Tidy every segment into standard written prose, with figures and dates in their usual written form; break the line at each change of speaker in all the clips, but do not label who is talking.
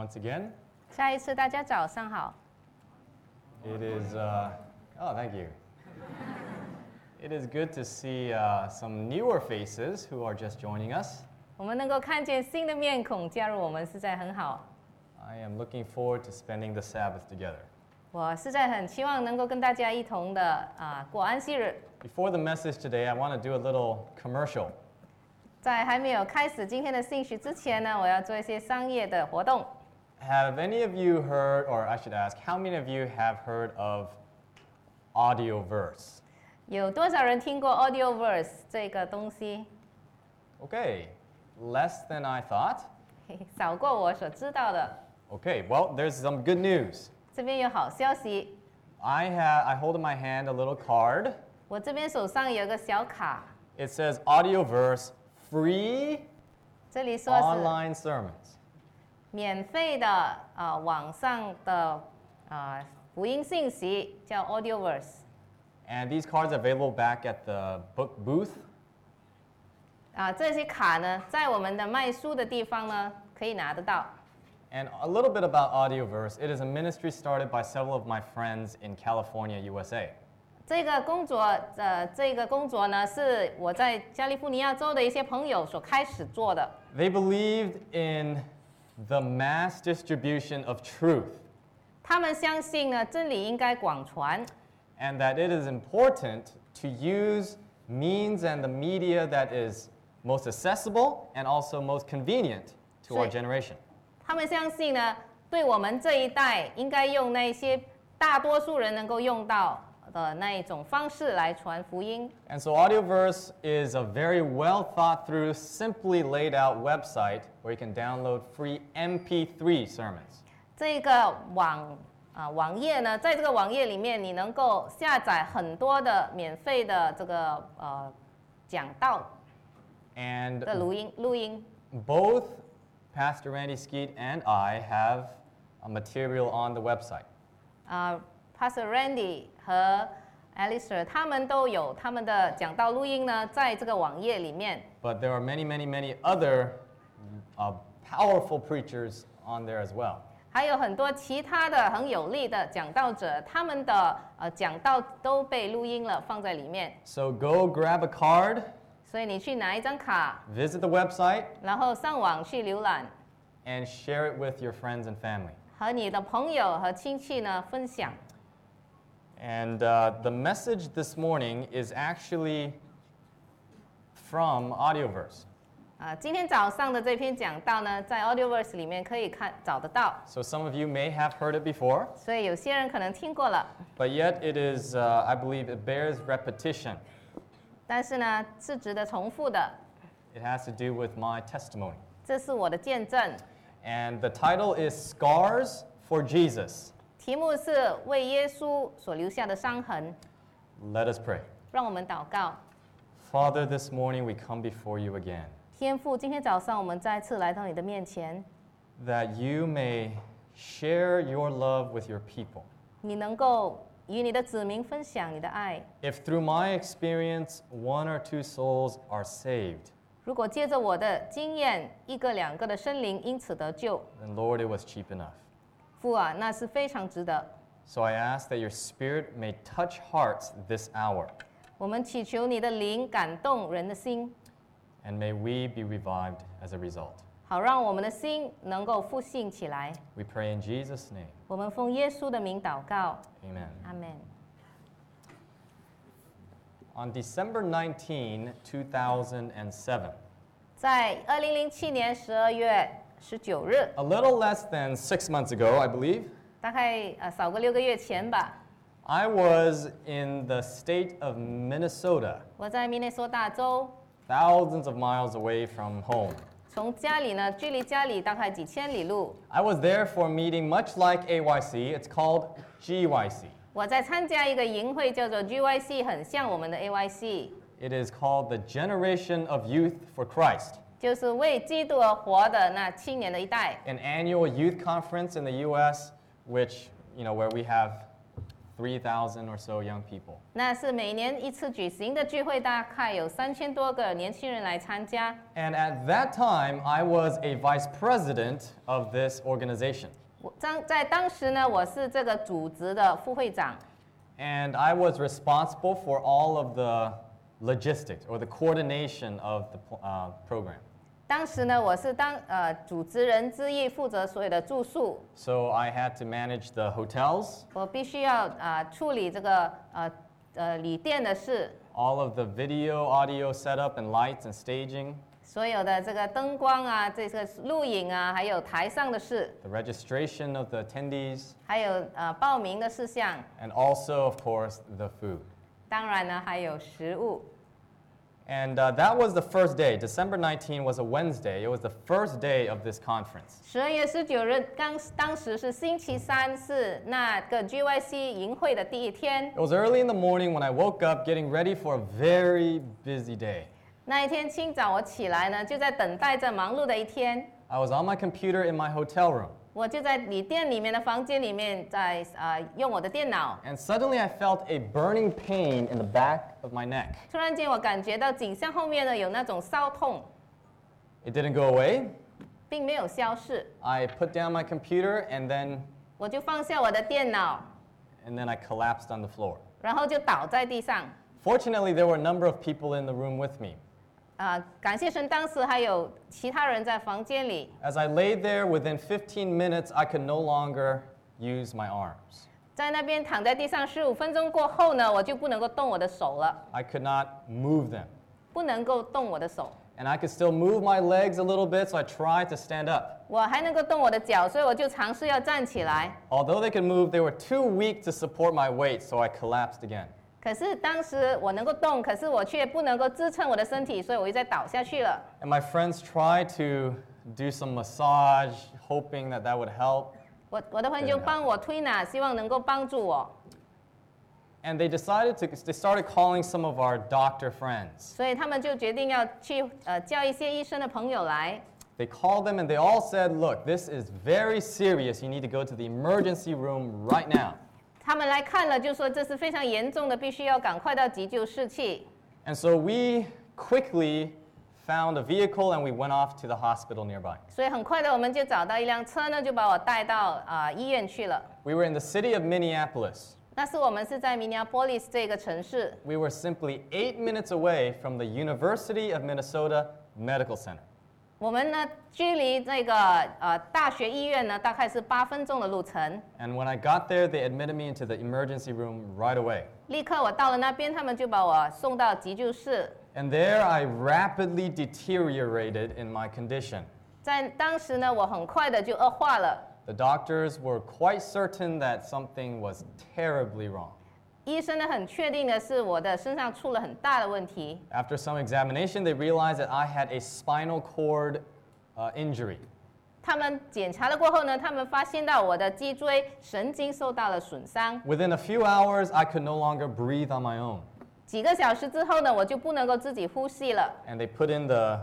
once again.
下一次大家早上好。
It is, thank you. It is good to see some newer faces who are just joining us.
我们能够看见新的面孔加入我们，实在很好。
I am looking forward to spending the Sabbath together.
我实在很期望能够跟大家一同的过安息日。
Before the message today, I want to do a little commercial.
在还没有开始今天的信息之前呢，我要做一些商业的活动。
Have any of you heard, or I should ask, how many of you have heard of Audioverse?
有多少人听过 Audioverse 这个东西？
Okay, less than I thought.
少过我所知道的。
Okay, well, there's some good news.
这边有好消息，
I hold in my hand a little card.
我这边手上有个小卡，
It says Audioverse free
这里说是
online sermons.
免费的网上的福音信息，叫 Audioverse。
And these cards are available back at the book booth.
这些卡呢，在我们的卖书的地方呢，可以拿得到。
And a little bit about Audioverse. It is a ministry started by several of my friends in California, USA.
这个工作呢，是我在加利福尼亚州的一些朋友所开始做的。
They believed in the mass distribution of truth
他们相信呢，真理应该广传，
and that it is important to use means and the media that is most accessible and also most convenient to our
所以-
generation.
他们相信呢，对我们这一代应该用那些大多数人能够用到的那一种方式来传福音。
And so Audioverse is a very well thought through, simply laid out website where you can download free MP3 sermons.
这个网页呢，在这个网页里面，你能够下载很多的免费的这个讲道
And
的录音。
both Pastor Randy Skeet and I have a material on the website.
Pastor Randy 和 Alistair 他们都有他们的讲道录音呢，在这个网页里面。
But there are many, many, many other powerful preachers on there as well.
还有很多其他的很有力的讲道者，他们的讲道都被录音了，放在里面。
So go grab a card,
所以你去拿一张卡，
visit the website,
然后上网去浏览，
and share it with your friends and family.
和你的朋友和亲戚呢分享。
And the message this morning is actually from Audioverse.
今天早上的这篇讲道呢，在 Audioverse 里面可以找得到，
So some of you may have heard it before,
所以有些人可能听过了，
but yet it is, I believe, it bears repetition.
但是呢是值得重复的。
It has to do with my testimony.
这是我的见证，
And the title is Scars for Jesus.
题目是为耶稣所留下的伤痕。
Let us pray.
让我们祷告。
Father, this morning we come before you again,
天父，今天早上我们再次来到你的面前，
that you may share your love with your people.
你能够与你的子民分享你的爱。
If through my experience, 1 or 2 souls are saved,
如果借着我的经验，一个两个的生灵因此得救，
then Lord, it was cheap enough.
父啊，那是非常值得。
So I ask that your Spirit may touch hearts this hour,
我们祈求你的灵感动人的心，
and may we be revived as a result.
好让我们的心能够复兴起来。
We pray in Jesus' name.
我们奉耶稣的名祷告，
Amen.
阿门。
On December 19, 2007,
在2007年12月19日，
a little less than 6 months ago, I believe,
大概少个6个月前吧，
I was in the state of Minnesota,
我在明尼苏达州，
thousands of miles away from home.
从家里呢，距离家里大概几千里路。
I was there for a meeting much like AYC. It's called GYC.
我在参加一个营会，叫做 GYC， 很像我们的 AYC，
It is called the Generation of Youth for Christ,
就是为基督而活的那青年的一代。
an annual youth conference in the U.S., which, where we have 3,000 or so young people.
那是每年一次举行的聚会，大概有3000多个年轻人来参加。
And at that time, I was a vice president of this organization.
在当时呢，我是这个组织的副会长。
And I was responsible for all of the logistics or the coordination of the program.
当时呢，我是主持人之一，负责所有的住宿。
So I had to manage the hotels.
我必须要处理这个旅店的事。
All of the video, audio setup and lights and staging.
所有的这个灯光啊，这个录影啊，还有台上的事。
The registration of the attendees.
还有报名的事项。
And also, of course, the food.
当然呢，还有食物。
And that was the first day. December 19 was a Wednesday. It was the first day of this conference.
12月19日，当时是星期三，是那个 GYC 营会的第一天。
It was early in the morning when I woke up getting ready for a very busy day.
那一天清早我起来呢，就在等待着忙碌的一天。
I was on my computer in my hotel room.
我就在旅店里面的房间里面，在用我的电脑。
And suddenly I felt a burning pain in the back of my neck.
突然间，我感觉到颈项后面呢有那种烧痛，
It didn't go away.
并没有消逝。
I put down my computer and then
我就放下我的电脑，
I collapsed on the floor.
然后就倒在地上。
Fortunately, there were a number of people in the room with me.
感谢神，当时还有其他人在房间里。
As I lay there, within 15 minutes, I could no longer use my arms.
在那边躺在地上15分钟过后呢，我就不能够动我的手了，
I could not move them.
不能够动我的手。
And I could still move my legs a little bit, so I tried to stand up.
我还能够动我的脚，所以我就尝试要站起来。
Although they could move, they were too weak to support my weight, so I collapsed again.
可是当时我能够动，可是我却不能够支撑我的身体，所以我又再倒下去了。
And my friends tried to do some massage, hoping that would help.
我的朋友帮我推拿，希望能够帮助我。
And they started calling some of our doctor friends.
所以他们就决定要去叫一些医生的朋友来。
They called them and they all said, look, this is very serious. You need to go to the emergency room right now.
他们来看了，就说这是非常严重的，必须要赶快到急救室去。
And so we quickly found a vehicle and we went off to the hospital nearby.
所以很快的，我们就找到一辆车呢，就把我带到医院去了。
We were in the city of Minneapolis.
那是我们是在 Minneapolis 这个城市，
We were simply 8 minutes away from the University of Minnesota Medical Center.
我们呢距离这个大学医院呢大概是8分钟的路程。
And when I got there, they admitted me into the emergency room right away.
立刻我到了那边，他们就把我送到急救室。
And there I rapidly deteriorated in my condition.
在当时呢，我很快的就恶化了。
The doctors were quite certain that something was terribly wrong.
医生呢很确定的是我的身上出了很大的问题。
After some examination, they realized that I had a spinal cord injury.
他们检查了过后呢，他们发现到我的脊椎神经受到了损伤。
Within a few hours, I could no longer breathe on my own.
几个小时之后呢，我就不能够自己呼吸了。
And they put in the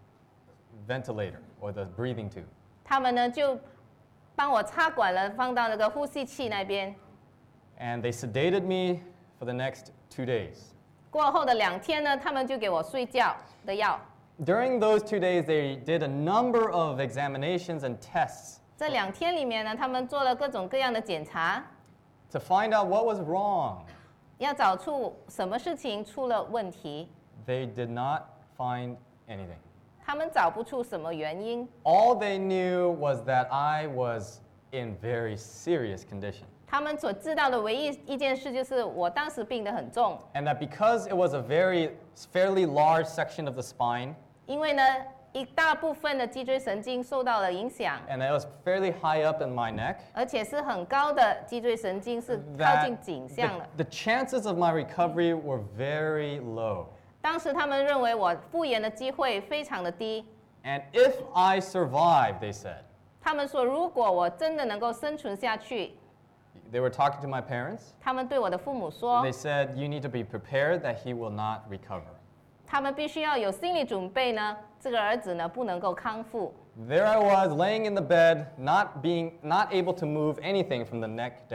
ventilator or the breathing tube.
他们呢就帮我插管了，放到那个呼吸器那边。
And they sedated me for the next 2 days.
过后的2天呢，他们就给我睡觉的药。
During those 2 days, they did a number of examinations and tests
这2天里面呢，他们做了各种各样的检查，
to find out what was wrong.
要找出什么事情出了问题。
They did not find anything.
他们找不出什么原因。
All they knew was that I was in very serious condition.
他们所知道的唯一一件事就是我当时病得很重，
And that because it was a fairly large section of the spine,
因为呢一大部分的脊椎神经受到了影响，
and it was fairly high up in my neck,
而且是很高的脊椎神经是靠
that
近颈项的。
the chances of my recovery were very low.
当时他们认为我复原的机会非常的低。
And if I survived, they said,
他们说，如果我真的能够生存下去，
they were talking to my parents.
他们对我的父母说
They，said, you need to be prepared that he will not recover.
他们必须要有心理准备呢，这个儿子呢不能够康复。
There I was laying in the bed, not able to move anything from the neck down.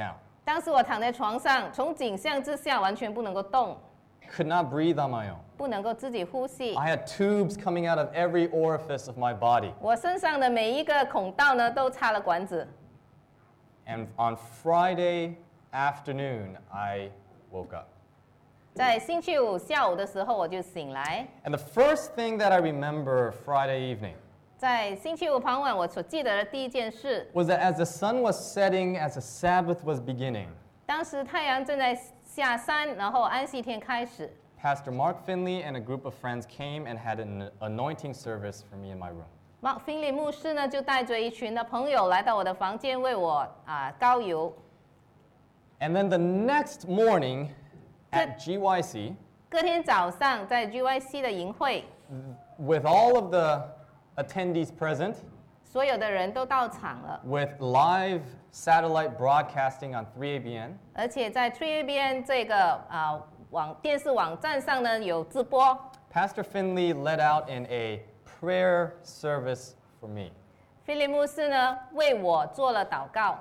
当时我躺在床上，从景象之下完全不能够动，
could not breathe on my own.
不能够自己呼吸。
I had tubes coming out of every orifice of my body.
我身上的每一个孔道呢，都插了管子。
And on Friday afternoon, I woke up.
在星期五下午的时候，我就醒来。
And the first thing that I remember Friday evening
在星期五傍晚，我所记得的第一件事，
was that as the sun was setting, as the Sabbath was beginning,
当时太阳正在下山，然后安息天开始。
Pastor Mark Finley and a group of friends came and had an anointing service for me in my room.
Mark Finley 牧师呢，就带着一群的朋友来到我的房间，为我膏油。
And then the next morning at GYC,
隔天早上在 GYC 的营会，
with all of the attendees present,
所有的人都到场了，
with live satellite broadcasting on 3ABN,
而且在 3ABN 这个电视网站上呢有直播。
Pastor Finley led out in a prayer service for me.
菲利牧师呢为我做了祷告。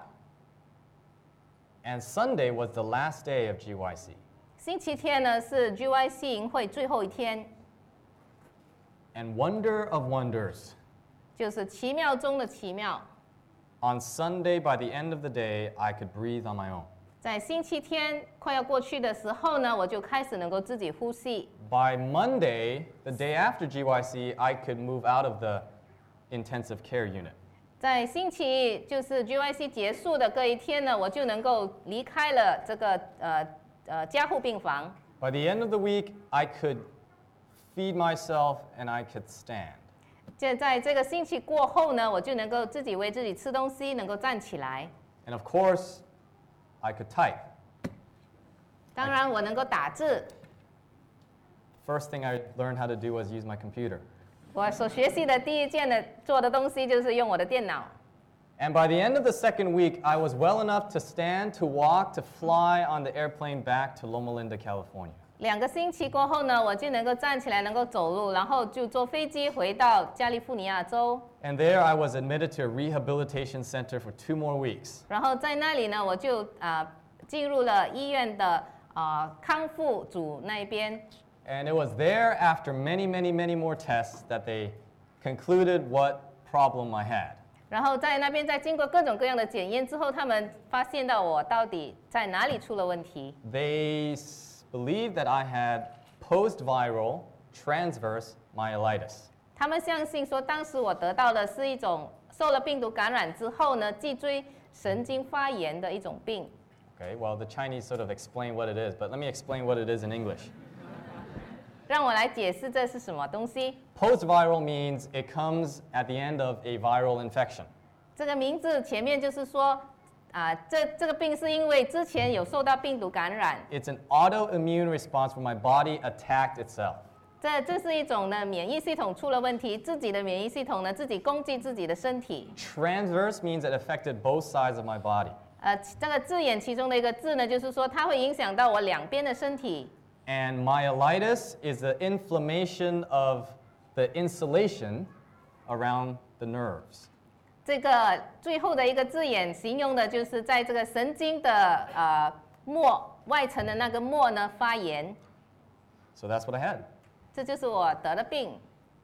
And Sunday was the last day of GYC.
星期天呢是 GYC 营会最后一天，
And wonder of wonders,
就是奇妙中的奇妙。
on Sunday, by the end of the day, I could breathe on my own.
在星期天快要过去的时候呢，我就开始能够自己呼吸。
By Monday, the day after GYC, I could move out of the intensive care unit.
在星期就是 GYC 结束的隔一天呢，我就能够离开了这个加护病房。
By the end of the week, I could feed myself and I could stand.
在这个星期过后呢，我就能够自己为自己吃东西，能够站起来。
And of course, I could type.
当然，我能够打字。
First thing I learned how to do was use my computer.
我所学习的第一件的做的东西就是用我的电脑。
And by the end of the second week, I was well enough to stand, to walk, to fly on the airplane back to Loma Linda, California.
2个星期过后呢，我就能够站起来，能够走路，然后就坐飞机回到加利福尼亚州。
And there I was admitted to a rehabilitation center for 2 more weeks.
然后在那里呢，我就进入了医院的康复组那边。
And it was there, after many, many, many more tests, that they concluded what problem I had.
然后在那边再经过各种各样的检验之后，他们发现到我到底在哪里出了问题。
They believed that I had post-viral transverse myelitis.
他们相信说，当时我得到的是一种受了病毒感染之后呢，脊椎神经发炎的一种病。
Okay, well, the Chinese sort of explain what it is, but let me explain what it is in English.
让我来解释这是什么东西。
Post-viral means it comes at the end of a viral infection.
这个名字前面就是说，这个病是因为之前有受到病毒感染，
It's an autoimmune response where my body attacked itself.
这是一种呢免疫系统出了问题，自己的免疫系统呢自己攻击自己的身体。
Transverse means it affected both sides of my body.
这个字眼其中的一个字呢，就是说它会影响到我两边的身体。
And myelitis is the inflammation of the insulation around the nerves.
这个最后的一个字眼形容的就是在这个神经的膜外层的那个膜呢发炎，
So that's what I had.
这就是我得的病。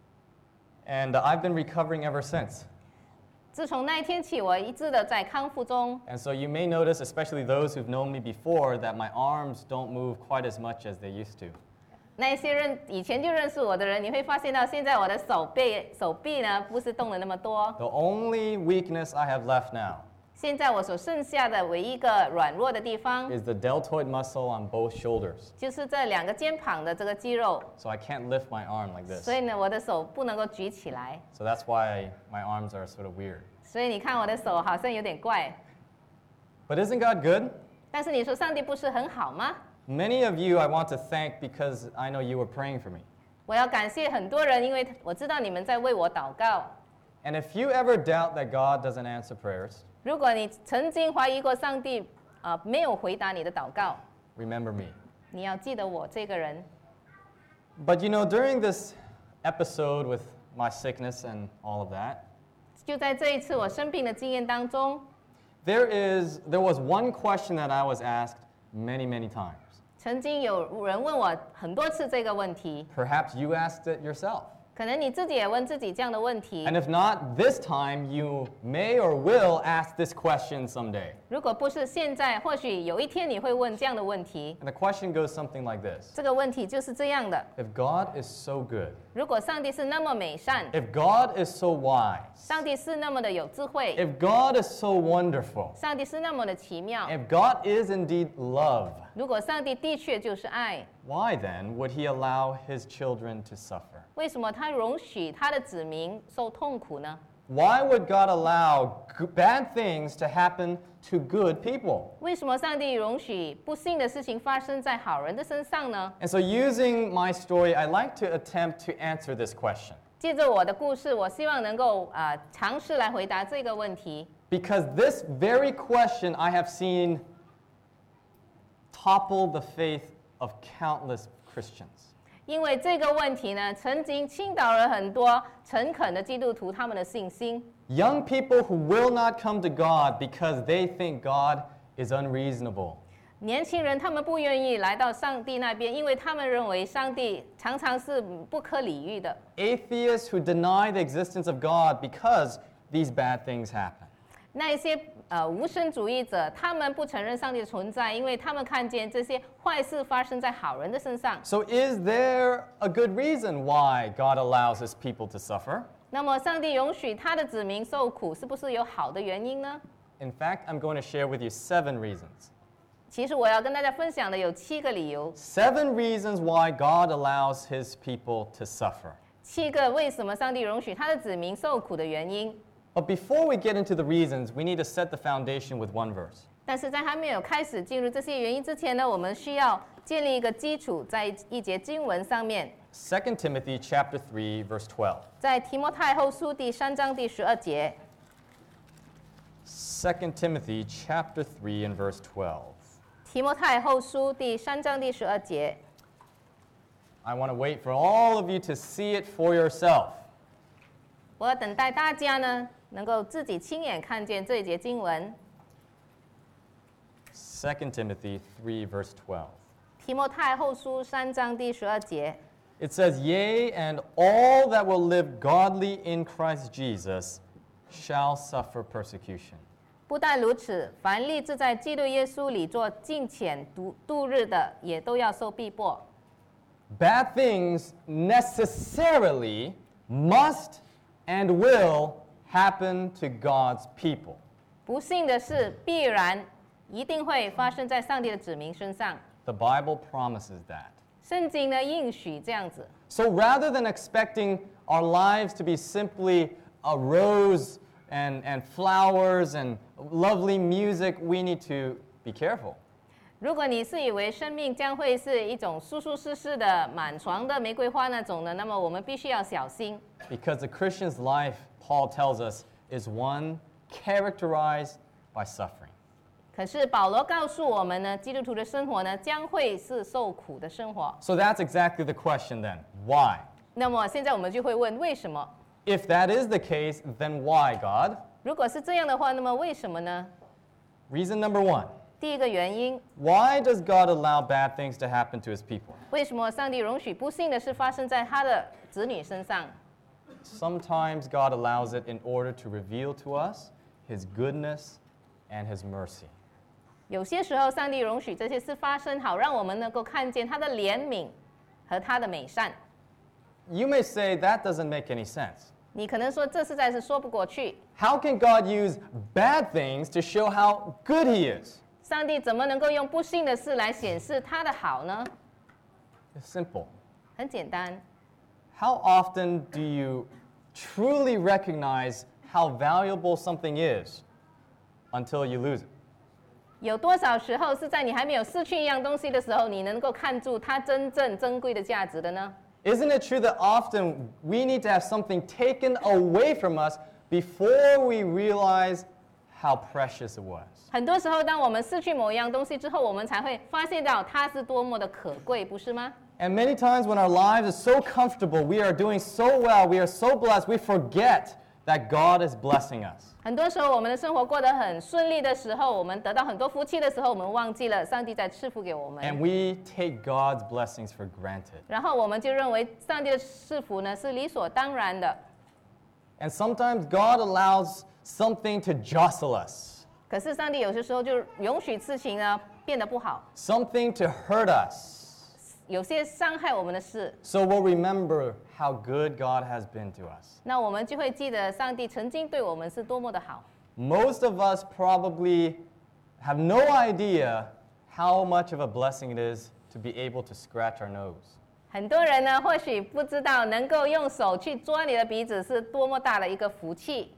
And I've been recovering ever since.
自从那一天起，我一直的在康复中。
And so you may notice, especially those who've known me before, that my arms don't move quite as much as they used to.
那一些以前就认识我的人，你会发现到现在我的手臂呢不是动了那么多。
The only weakness I have left now
现在我所剩下的唯一一个软弱的地方，
is the deltoid muscle on both shoulders.
就是这2个肩膀的这个肌肉。
So I can't lift my arm like this.
所以呢，我的手不能够举起来。
So that's why my arms are sort of weird.
所以你看我的手好像有点怪。
But isn't God good?
但是你说上帝不是很好吗？
Many of you I want to thank because I know you were praying for me.
我要感谢很多人，因为我知道你们在为我祷告。
And if you ever doubt that God doesn't answer prayers,
如果你曾经怀疑过上帝没有回答你的祷告，
remember me.
你要记得我这个人。
But you know, during this episode with my sickness and all of that,
就在这一次我生病的经验当中，
There was one question that I was asked many times.
曾经有人问我很多次这个问题，
Perhaps you asked it yourself.
可能你自己也问自己这样的问题。
And if not this time, you may or will ask this question someday.
如果不是现在，或许有一天你会问这样的问题。
And the question goes something like this.
这个问题就是这样的：
If God is so good,
如果上帝是那么美善，
if God is so wise,
上帝是那么的有智慧，
if God is so wonderful,
上帝是那么的奇妙，
if God is indeed love,
如果上帝的确就是爱，
why then would he allow his children to suffer?
为什么他容许他的子民受痛苦呢？
Why would God allow bad things to happen to good people?
为什么上帝容许不幸的事情发生在好人的身上呢？
And so using my story, I'd like to attempt to answer this question.
借着我的故事，我希望能够尝试来回答这个问题。
Because this very question I have seen topple the faith of countless Christians.
因为这个问题呢，曾经倾倒了很多诚恳的基督徒他们的信心。
Young people who will not come to God because they think God is unreasonable.
年轻人他们不愿意来到上帝那边，因为他们认为上帝常常是不可理喻的。
Atheists who deny the existence of God because these bad things happen.
那一些无神主义者，他们不承认上帝的存在，因为他们看见这些坏事发生在好人的身上。
So is there a good reason why God allows his people to suffer?
那么，上帝容许他的子民受苦，是不是有好的原因呢？
In fact, I'm going to share with you 7 reasons.
其实我要跟大家分享的有7个理由
7 reasons why God allows his people to suffer.
，7个为什么上帝容许他的子民受苦的原因。
But before we get into the reasons, we need to set the foundation with one verse.
但是在还没有开始进入这些原因之前呢，我们需要建立一个基础，在一节经文上面，
2 Timothy chapter 3, verse 12.
在提摩太后书第3章第12节。
2 Timothy chapter 3 and verse 12.
提摩太后书第3章第12节。
I want to wait for all of you to see it for yourself.
我要等待大家呢，能够自己亲眼看见这一节经文。
2 Timothy 3, verse 12.
提摩太后书3章第12节。
It says, Yea, and all that will live godly in Christ Jesus shall suffer persecution.
不但如此，凡立志在基督耶稣里做敬虔度日的，也都要受逼迫。
Bad things necessarily must and will happen to God's people.
不幸的事必然一定会发生在上帝的子民身上。
The Bible promises that.
圣经呢应许这样子。
So rather than expecting our lives to be simply a rose and flowers and lovely music, we need to be careful.
如果你是以为生命将会是一种舒舒适适的满床的玫瑰花那种的，那么我们必须要小心。
Because the Christian's life, Paul tells us, is one characterized by suffering.
可是保罗告诉我们呢，基督徒的生活呢将会是受苦的生活。
So that's exactly the question then. Why?
那么现在我们就会问，为什么？
If that is the case, then why, God?
如果是这样的话，那么为什么呢？
Reason number 1.
第一个原因，
Why does God allow bad things to happen to his people?
为什么上帝容许不幸的事发生在他的子女身上？
Sometimes God allows it in order to reveal to us his goodness and his mercy.
有些时候，上帝容许这些事发生，好让我们能够看见他的怜悯和他的美善。
You may say that doesn't make any sense.
你可能说这实在是说不过去，
How can God use bad things to show how good he is?
上帝怎么能够用不幸的事来显示他的好呢？
It's simple.
很简单，
How often do you truly recognize how valuable something is until you lose it?
有多少时候是在你还没有失去一样东西的时候，你能够看出它真正珍贵的价值的呢？
Isn't it true that often we need to have something taken away from us before we realize how precious it was?
很多时候，当我们失去某一样东西之后，我们才会发现到它是多么的可贵，不是吗？
And many times when our lives are so comfortable, we are doing so well, we are so blessed, we forget that God is blessing us.
很多时候，我们的生活过得很顺利的时候，我们得到很多福气的时候，我们忘记了上帝在赐福给我们。
And we take God's blessings for granted.
然后我们就认为上帝的赐福呢是理所当然的。
And sometimes God allows something to jostle us,
可是上帝有些时候就容许事情呢变得不好，
something to hurt us.
有些伤害我们的事，
So we'll remember how good God has been to us.
那我们就会记得上帝曾经对我们是多么的好。
Most of us probably have no idea how much of a blessing it is to be able to scratch our nose.
很多人呢或许不知道，能够用手去抓你的鼻子是多么大的一个福气。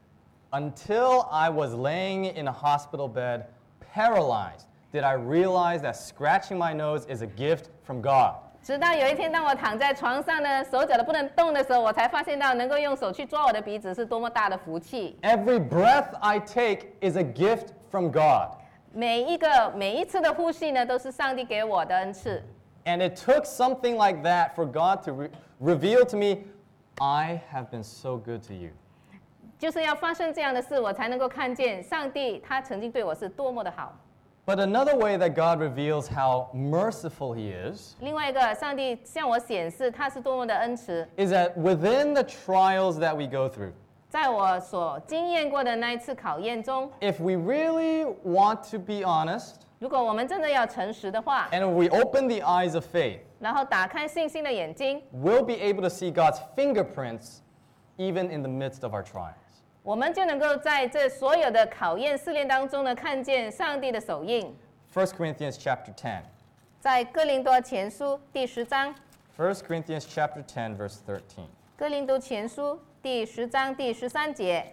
Until I was laying in a hospital bed, paralyzed, did I realize that scratching my nose is a gift from God.
直到有一天，当我躺在床上呢，手脚都不能动的时候，我才发现到能够用手去抓我的鼻子是多么大的福气。
Every breath I take is a gift from God.
每一次的呼吸呢，都是上帝给我的恩赐。
And it took something like that for God to reveal to me, I have been so good to you.
就是要发生这样的事，我才能够看见上帝他曾经对我是多么的好。
But another way that God reveals how merciful He is
另外一个，上帝向我显示他是多么的恩慈。
is that within the trials that we go through,
在我所经验过的那一次考验中，
if we really want to be honest,
如果我们真的要诚实的话，
and if we open the eyes of faith,
然后打开信心的眼睛，
we'll be able to see God's fingerprints even in the midst of our trials.
我们就能够在这所有的考验试炼当中呢，看见上帝的手印。
1 Corinthians chapter 10.
在哥林多前书第10章，
1 Corinthians chapter 10, verse 13.
哥林多前书第10章第13节，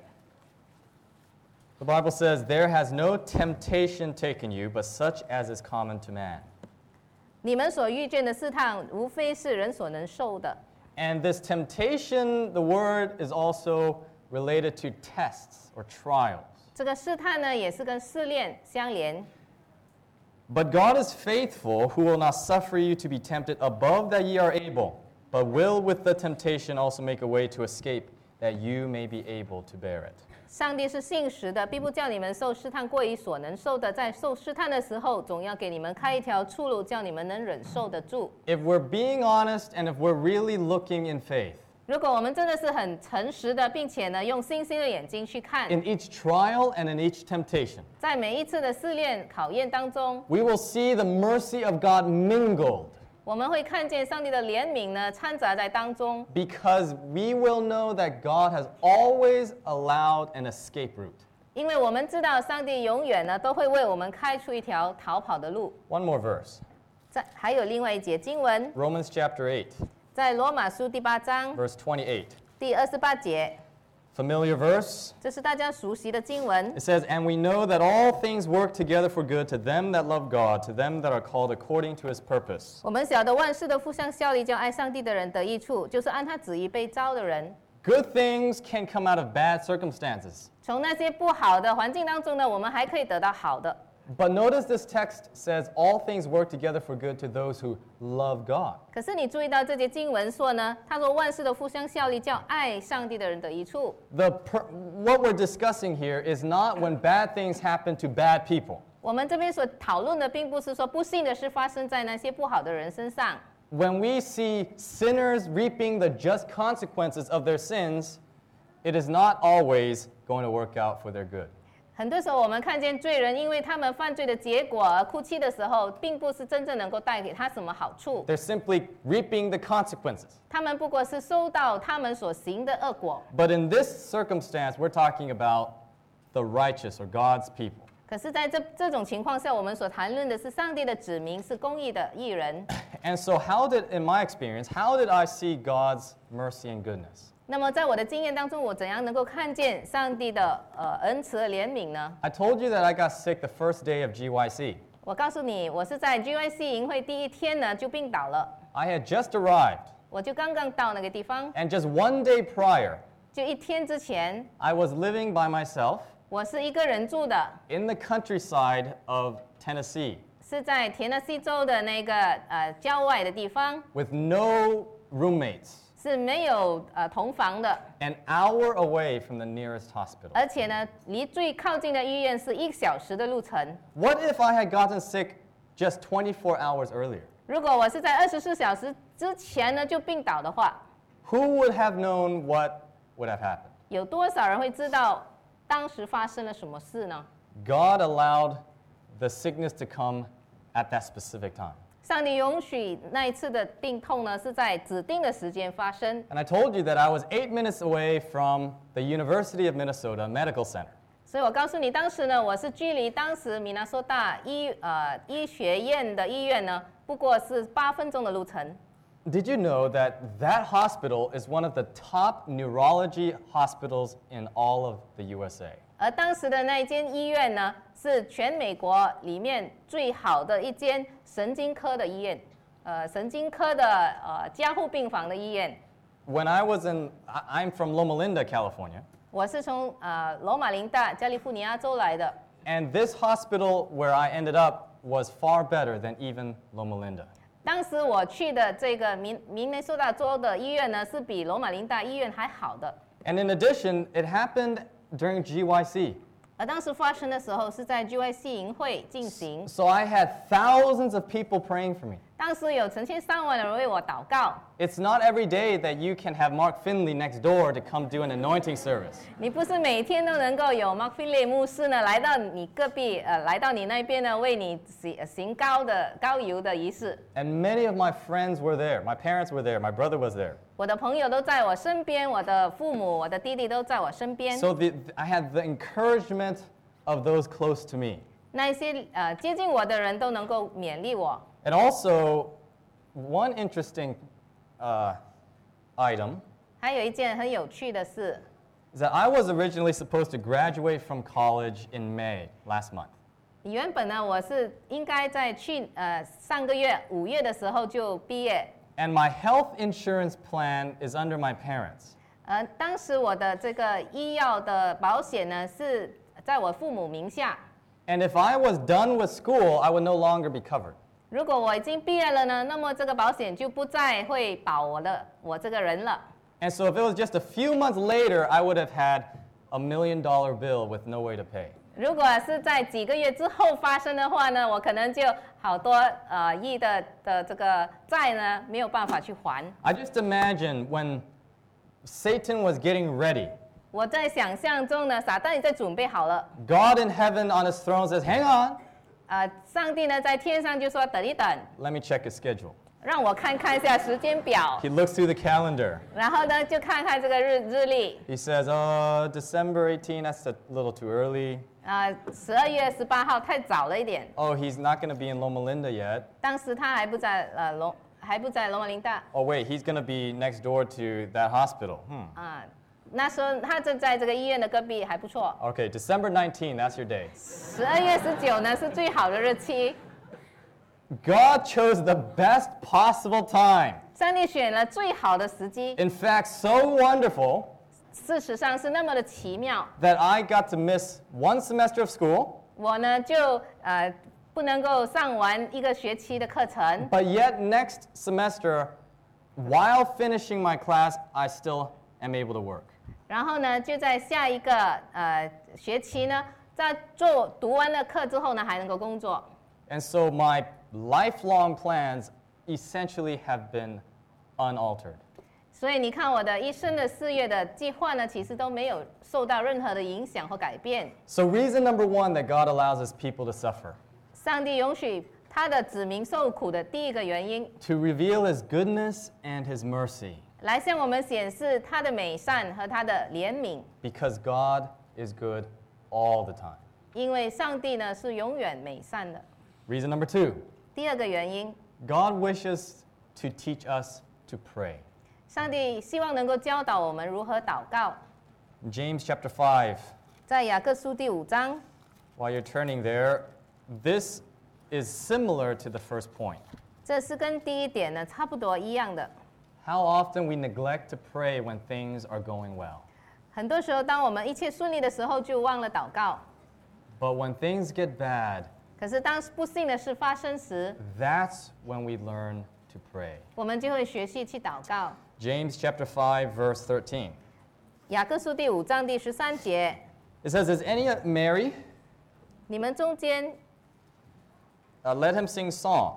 The Bible says, "There has no temptation taken you, but such as is common to man."
你们所遇见的试探，无非是人所能受的。
And this temptation, the word is also related to tests or trials.
这个试探呢，也是跟试炼相连。
But God is faithful, who will not suffer you to be tempted above that ye are able, but will with the temptation also make a way to escape, that you may be able to bear it.
上帝是信实的，必不叫你们受试探过于所能受的。在受试探的时候，总要给你们开一条出路，叫你们能忍受得住。
If we're being honest and if we're really looking in faith,
如果我们真的是很诚实的，并且呢，用星星的眼睛去看，
in each trial and in each temptation,
在每一次的试炼考验当中，
we will see the mercy of God mingled,
我们会看见上帝的怜悯呢掺杂在当中，
because we will know that God has always allowed an escape route.
因为我们知道上帝永远呢都会为我们开出一条逃跑的路。
One more verse,
还有另外一节经文，
Romans chapter 8,
在罗马书第8章
verse 28.
第28节，
Familiar verse.
这是大家熟悉的经文。
It says, "And we know that all things work together for good to them that love God, to them that are called according to His purpose."
我们晓得万事都互相效力，叫爱上帝的人得益处，就是按他旨意被招的人。
Good things can come out of bad circumstances.
从那些不好的环境当中呢，我们还可以得到好的。
But notice this text says, "All things work together for good to those who love God."
可是你注意到这节经文说呢，他说万事都互相效力，叫爱上帝的人得益处。
What we're discussing here is not when bad things happen to bad people.
我们这边所讨论的，并不是说不幸的事发生在那些不好的人身上。
When we see sinners reaping the just consequences of their sins, it is not always going to work out for their good.
很多时候，我们看见罪人因为他们犯罪的结果而哭泣的时候，并不是真正能够带给他什么好处。
They're simply reaping the consequences.
他们不过是收到他们所行的恶果。
But in this circumstance, we're talking about the righteous or God's people.
可是，在这种情况下，我们所谈论的是上帝的子民，是公义的义人。
And so in my experience, how did I see God's mercy and goodness?
那么，在我的经验当中，我怎样能够看见上帝的恩慈和怜悯呢？
I told you that I got sick the first day of GYC.
我告诉你，我是在 GYC 营会第一天呢就病倒了，
I had just arrived,
我就刚刚到那个地方，
and just one day prior,
就一天之前，
I was living by myself
我是一个人住的，
in the countryside of Tennessee
是在田纳西州的那个郊外的地方，
with no roommates.
是没有同房的，
an hour away from the nearest hospital.
而且呢，离最靠近的医院是1小时的路程。
What if I had gotten sick just 24 hours earlier?
如果我是在24小时之前呢就病倒的话，
Who would have known what would have happened?
有多少人会知道当时发生了什么事呢？
God allowed the sickness to come at that specific time.
上帝允许那一次的病痛呢是在指定的时间发生。
And I told you that I was 8 minutes away from the University of Minnesota Medical Center.
所以我告诉你，当时呢，我是距离当时米纳苏达医学院的医院呢，不过是8分钟的路程。
Did you know that that hospital is one of the top neurology hospitals in all of the USA?
而当时的那一间医院呢，是全美国里面最好的一间神经科的医院，神经科的加护病房的医院。
When I'm from Loma Linda, California,
我是从罗马林达加利福尼亚州来的，
and this hospital where I ended up was far better than even Loma Linda.
当时我去的这个明尼苏达州的医院呢，是比罗马林达医院还好的。
And in addition, it happened during GYC.
而当时发生的时候是在 GYC 营会进行，
So I had thousands of people praying for me.
当时有成千上万的人为我祷告。
It's not every day that you can have Mark Finley next door to come do an anointing service.
你不是每天都能够有 Mark Finley 牧师呢来到你隔壁，来到你那边呢，为你行高油的仪式。
And many of my friends were there. My parents were there. My brother was there.
我的朋友都在我身边，我的父母、我的弟弟都在我身边。
So I had the encouragement of those close to me.
那一些接近我的人都能够勉励我。
And also, one interesting item
还有一件很有趣的事，
is that I was originally supposed to graduate from college in May last month.
原本呢我是应该在上个月5月的时候就毕业。
And my health insurance plan is under my parents.
当时我的这个医药的保险呢是在我父母名下。
And if I was done with school, I would no longer be covered.
如果我已经毕业了呢，那么这个保险就不再会保我这个人了。
And so if it was just a few months later, I would have had $1 million bill with no way to pay.
如果是在几个月之后发生的话呢，我可能就好多亿的这个债呢没有办法去还。
I just imagine when Satan was getting ready,
我在想象中呢，撒旦已经准备好了。
God in heaven on his throne says, hang on,
上帝呢在天上就说等一等，
let me check his schedule.
让我看一下时间表，
He looks through the calendar.
然后呢就看这个日历。
He says, December 18, that's a little too early.
12月18号太早了一点。
Oh, he's not going to be in Loma Linda yet.
当时他还不在罗马林达。
Oh, wait, he's going to be next door to that hospital.
那时候他正在这个医院的隔壁，还不错。
Okay, December 19, that's your day.
12月19呢是最好的日期。
God chose the best possible time.
上帝选了最好的时机，
In fact, so wonderful
事实上是那么的奇妙。
that I got to miss one semester of school,
我呢就不能够上完一个学期的课程，
but yet next semester, while finishing my class, I still am able to work.
然后呢就在下一个学期呢，在读完了课之后呢，还能够工作。
And so my lifelong plans essentially have been unaltered.
所以你看，我的一生的事业的计划呢，其实都没有受到任何的影响和改变。
So reason number one that God allows his people to suffer,
上帝允许他的子民受苦的第一个原因，
to reveal his goodness and his mercy,
来向我们显示他的美善和他的怜悯。
because God is good all the time.
因为上帝呢是永远美善的。
Reason number two,
第二个原因，
God wishes to teach us to pray.
上帝希望能够教导我们如何祷告。
James chapter 5,
在雅各书第5章，
while you're turning there, this is similar to the first point.
这是跟第一点呢差不多一样的。
How often we neglect to pray when things are going well.
很多时候，当我们一切顺利的时候，就忘了祷告。
But when things get bad,
可是当不幸的事发生时，
that's when we learn to pray.
我们就会学习去祷告。
James chapter 5, verse 13.
雅各书第5章第13节，
It says, Is any merry?
你们中间
Let him sing songs.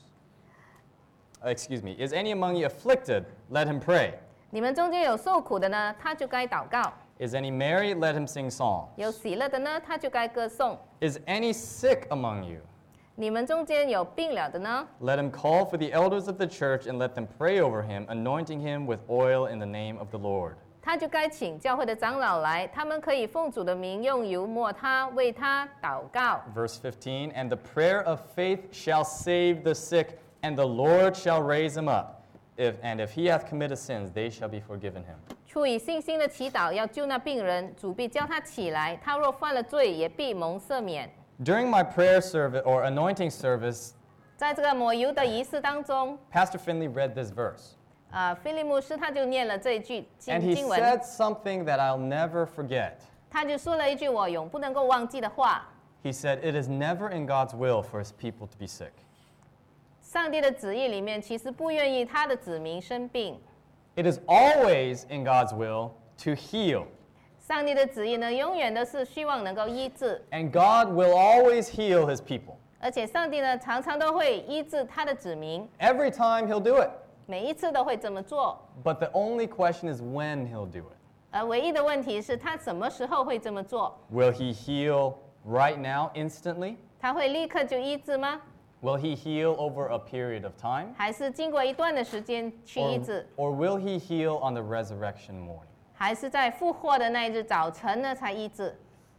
Excuse me. Is any among you afflicted? Let him pray.
你们中间有受苦的呢，他就该祷告；
Is any merry? Let him sing songs.
有喜乐的呢，他就该歌颂；
Is any sick among you?
你们中间有病了的呢，
Let him call for the elders of the church and let them pray over him, anointing him with oil in the name of the Lord.
他就该请教会的长老来，他们可以奉主的名用油抹他，为他祷告。
Verse 15, And the prayer of faith shall save the sick, and the Lord shall raise him up. And if he hath committed sins, they shall be forgiven him.
出于信心的祈祷，要救那病人，主必叫他起来；他若犯了罪，也必蒙赦免。
During my prayer service or anointing service,
在这个抹油的仪式当中，
Pastor Finley read this verse.
菲利牧师他就念了这一句
And he
经文，
said something that I'll never forget.
他就说了一句我永不能够忘记的话。
He said, It is never in God's will for his people to be sick.
上帝的旨意里面，其实不愿意他的子民生病。
It is always in God's will to heal.
上帝的旨意呢，永远都是希望能够医治，
And God will always heal his people.
而且上帝呢，常常都会医治他的子民，
Every time he'll do it.
每一次都会这么做。
But the only question is when he'll do it.
而唯一的问题是，他什么时候会这么做？
Will he heal right now, instantly?
他会立刻就医治吗？
Will he heal over a period of time?
还是经过一段的时间去医治？
Or will he heal on the resurrection morning?
还是在复活的那一日早晨呢才医治？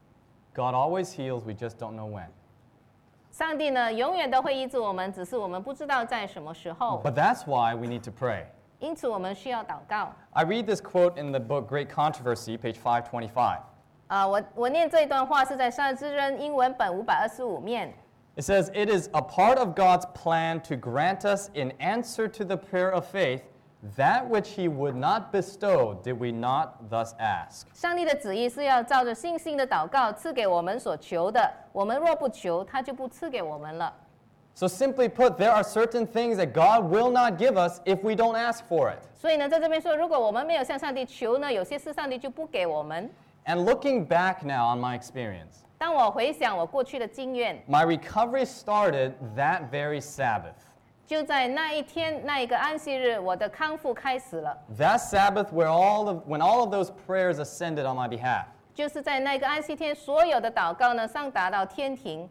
God always heals, we just don't know when.
上帝呢，永远都会医治我们，只是我们不知道在什么时候。
But that's why we need to pray.
因此，我们需要祷告。
I read this quote in the book Great Controversy, page 525.
我念这一段话是在《善之人》英文本525面。
It says, It is a part of God's plan to grant us in answer to the prayer of faith that which he would not bestow did we not thus ask.
上帝的旨意是要照着信心的祷告赐给我们所求的，我们若不求，他就不赐给我们了。
So simply put, there are certain things that God will not give us if we don't ask for it.
所以呢，在这边说，如果我们没有向上帝求呢，有些事上帝就不给我们。
And looking back now on my experience,
当我回想我过去的经验，
my recovery started that very Sabbath.
就在那一天那一个安息日，我的康复开始了。
That Sabbath when all of those prayers ascended on my behalf.
就是在那个安息天，所有的祷告呢上达到天庭。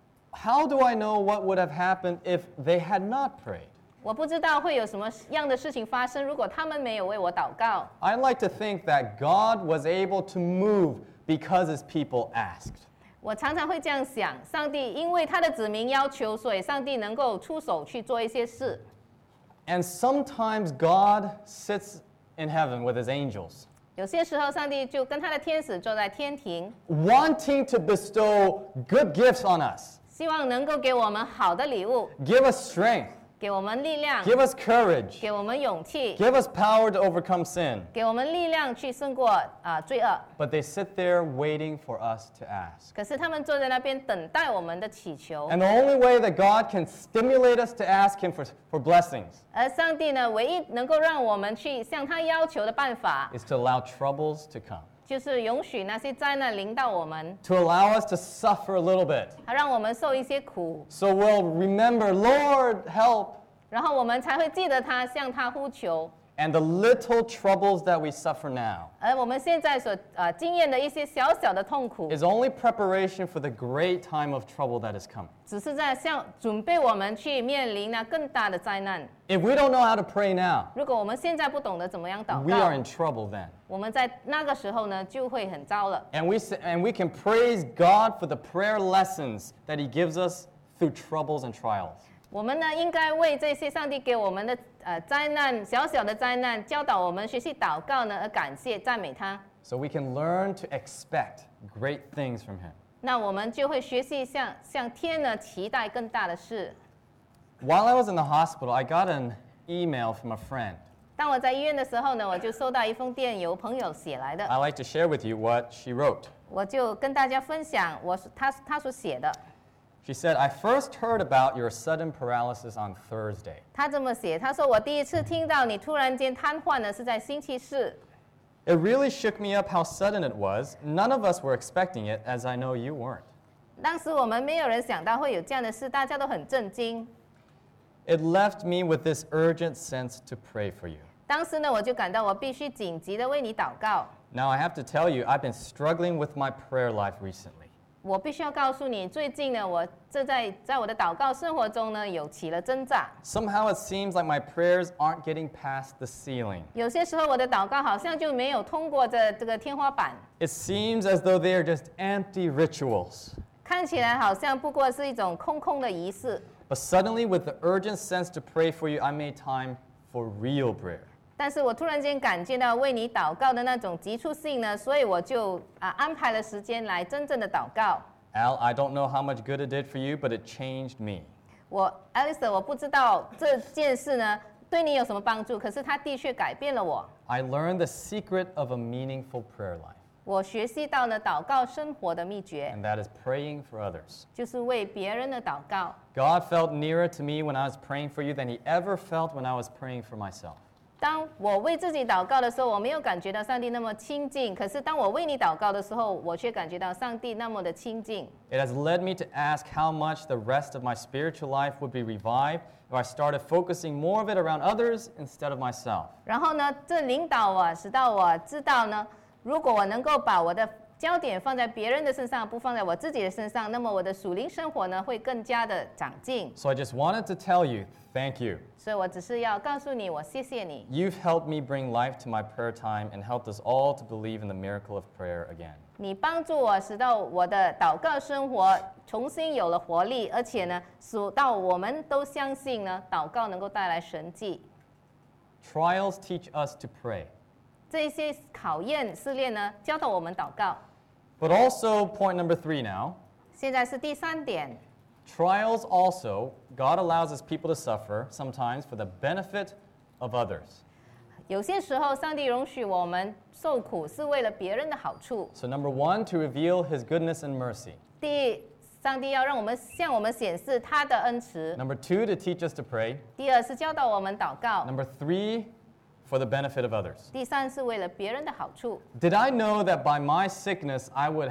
How do I know what would have happened if they had not prayed?
我不知道会有什么样的事情发生，如果他们没有为我祷告。
I like to think that God was able to move because his people asked.
我常常会这样想，上帝因为他的子民要求，所以上帝能够出手去做一些事。
And sometimes God sits in heaven with his angels,
有些时候，上帝就跟他的天使坐在天庭，
wanting to bestow good gifts on us,
希望能够给我们好的礼物，
give us strength,
给我们力量，
give us courage,
给我们勇气，
give us power to overcome sin.
给我们力量去胜过罪恶。
But they sit there waiting for us to ask.
可是他们坐在那边等待我们的祈求，
And the only way that God can stimulate us to ask him for blessings
而上帝呢，唯一能够让我们去向他要求的办法，
is to allow troubles to come,
就是允许那些灾难临到我们，
to allow us to suffer a little bit.
好让我们受一些苦，
So we'll remember, Lord, help.
然后我们才会记得他，向他呼求。
And the little troubles that we suffer now
而我们现在所经验的一些小小的痛苦，
is only preparation for the great time of trouble that is coming.
只是在准备我们去面临那更大的灾难。
If we don't know how to pray now,
如果我们现在不懂得怎么样祷
we are
告，
in trouble then.
我们在那个时候呢就会很糟了。
And we can praise God for the prayer lessons that he gives us through troubles and trials.
我们呢应该为这些上帝给我们的灾难，小小的灾难，教导我们学习祷告呢，而感谢赞美他。
So we can learn to expect great things from him.
那我们就会学习向天呢期待更大的事。
While I was in the hospital, I got an email from a friend.
当我在医院的时候呢，我就收到一封电邮，朋友写来的，
I'd like to share with you what she wrote.
我就跟大家分享他所写的。
She said, I first heard about your sudden paralysis on Thursday.
她这么写，她说我第一次听到你突然间瘫痪呢，是在星期四。
It really shook me up how sudden it was. None of us were expecting it, as I know you weren't.
当时我们没有人想到会有这样的事，大家都很震惊。
It left me with this urgent sense to pray for you.
当时呢，我就感到我必须紧急的为你祷告。
Now, I have to tell you, I've been struggling with my prayer life recently.
我必须要告诉你，最近呢，我在我的祷告生活中呢，有起了挣扎。
Somehow it seems like my prayers aren't getting past the ceiling.
有些时候我的祷告好像就没有通过这个天花板，
It seems as though they are just empty rituals.
看起来好像不过是一种空空的仪式。
But suddenly, with the urgent sense to pray for you, I made time for real prayer.
但是我突然间感觉到为你祷告的那种急促性呢，所以我就安排了时间来真正的祷告。
Al, I don't know how much good it did for you, but it changed me.
Alice， 我不知道这件事呢对你有什么帮助，可是它的确改变了我。
I learned the secret of a meaningful prayer life,
我学习到了祷告生活的秘诀，
and that is praying for others.
就是为别人的祷告。
God felt nearer to me when I was praying for you than he ever felt when I was praying for myself.
当我为自己祷告的时候，我没有感觉到上帝那么亲近；可是当我为你祷告的时候，我却感觉到上帝那么的亲近。
It has led me to ask how much the rest of my spiritual life would be revived if I started focusing more of it around others instead of myself.
然后呢，这领导我，使到我知道呢，如果我能够把我的焦点放在别人的身上，不放在我自己的身上，那么我的属灵生活呢，会更加的长进。
So I just wanted to tell you, thank you.
所以我只是要告诉你，我谢谢你。
You've helped me bring life to my prayer time and helped us all to believe in the miracle of prayer again.
你帮助我，使到我的祷告生活重新有了活力，而且呢，使到我们都相信呢，祷告能够带来神迹。
Trials teach us to pray.
这些考验试炼呢，教导我们祷告。
But also, point number 3 now.
现在是第3点，
Trials also, God allows his people to suffer sometimes for the benefit of others.
有些时候上帝容许我们受苦，是为了别人的好处。
So, number 1, to reveal his goodness and mercy.
第一，上帝要让我们向我们显示他的恩慈；
Number 2, to teach us to pray.
第二是教导我们祷告；
Number 3, for the benefit of others.
第三是为了别人的好处。
Did I know that by my sickness,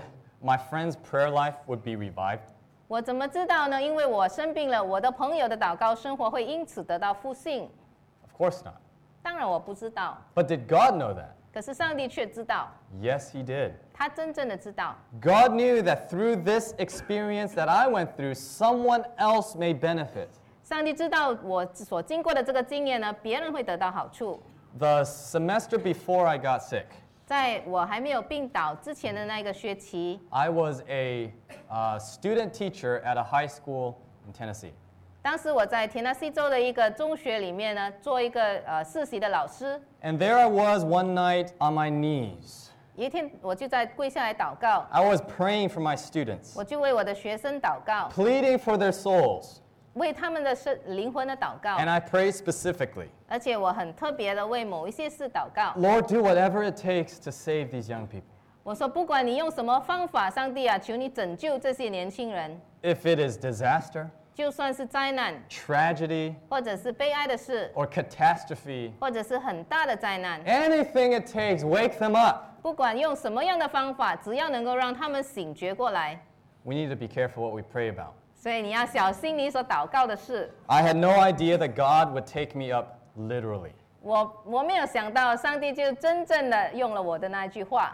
my friend's prayer life would be revived?
我怎么知道呢？因为我生病了，我的朋友的祷告生活会因此得到复兴。
Of course not.
当然我不知道，
But did God know that?
可是上帝却知道，
Yes, he did.
他真正的知道。
God knew that through this experience that I went through, someone else may benefit.
上帝知道我所经过的这个经验呢，别人会得到好处。
The semester before I got sick,
在我还没有病倒之前的那个学期，
I was a student teacher at a high school in Tennessee.
当时我在田纳西州的一个中学里面呢，做一个实习的老师。
And there I was one night on my knees.
一天，我就在跪下来祷告，
I was praying for my students,
我就为我的学生祷告，
pleading for their souls.
为他们的灵魂的祷告，
And I prayed specifically,
而且我很特别的为某一些事祷告。
Lord, do whatever it takes to save these young people.
我说，不管你用什么方法，上帝啊，求你拯救这些年轻人。
If it is disaster,
就算是灾难，
tragedy,
或者是悲哀的事，
or catastrophe,
或者是很大的灾难，
anything it takes, wake them up.
不管用什么样的方法，只要能够让他们醒觉过来。
We need to be careful what we pray about.
所以你要小心你所祷告的事。
I had no idea that God would take me up literally.
我没有想到，上帝就真正的用了我的那句话。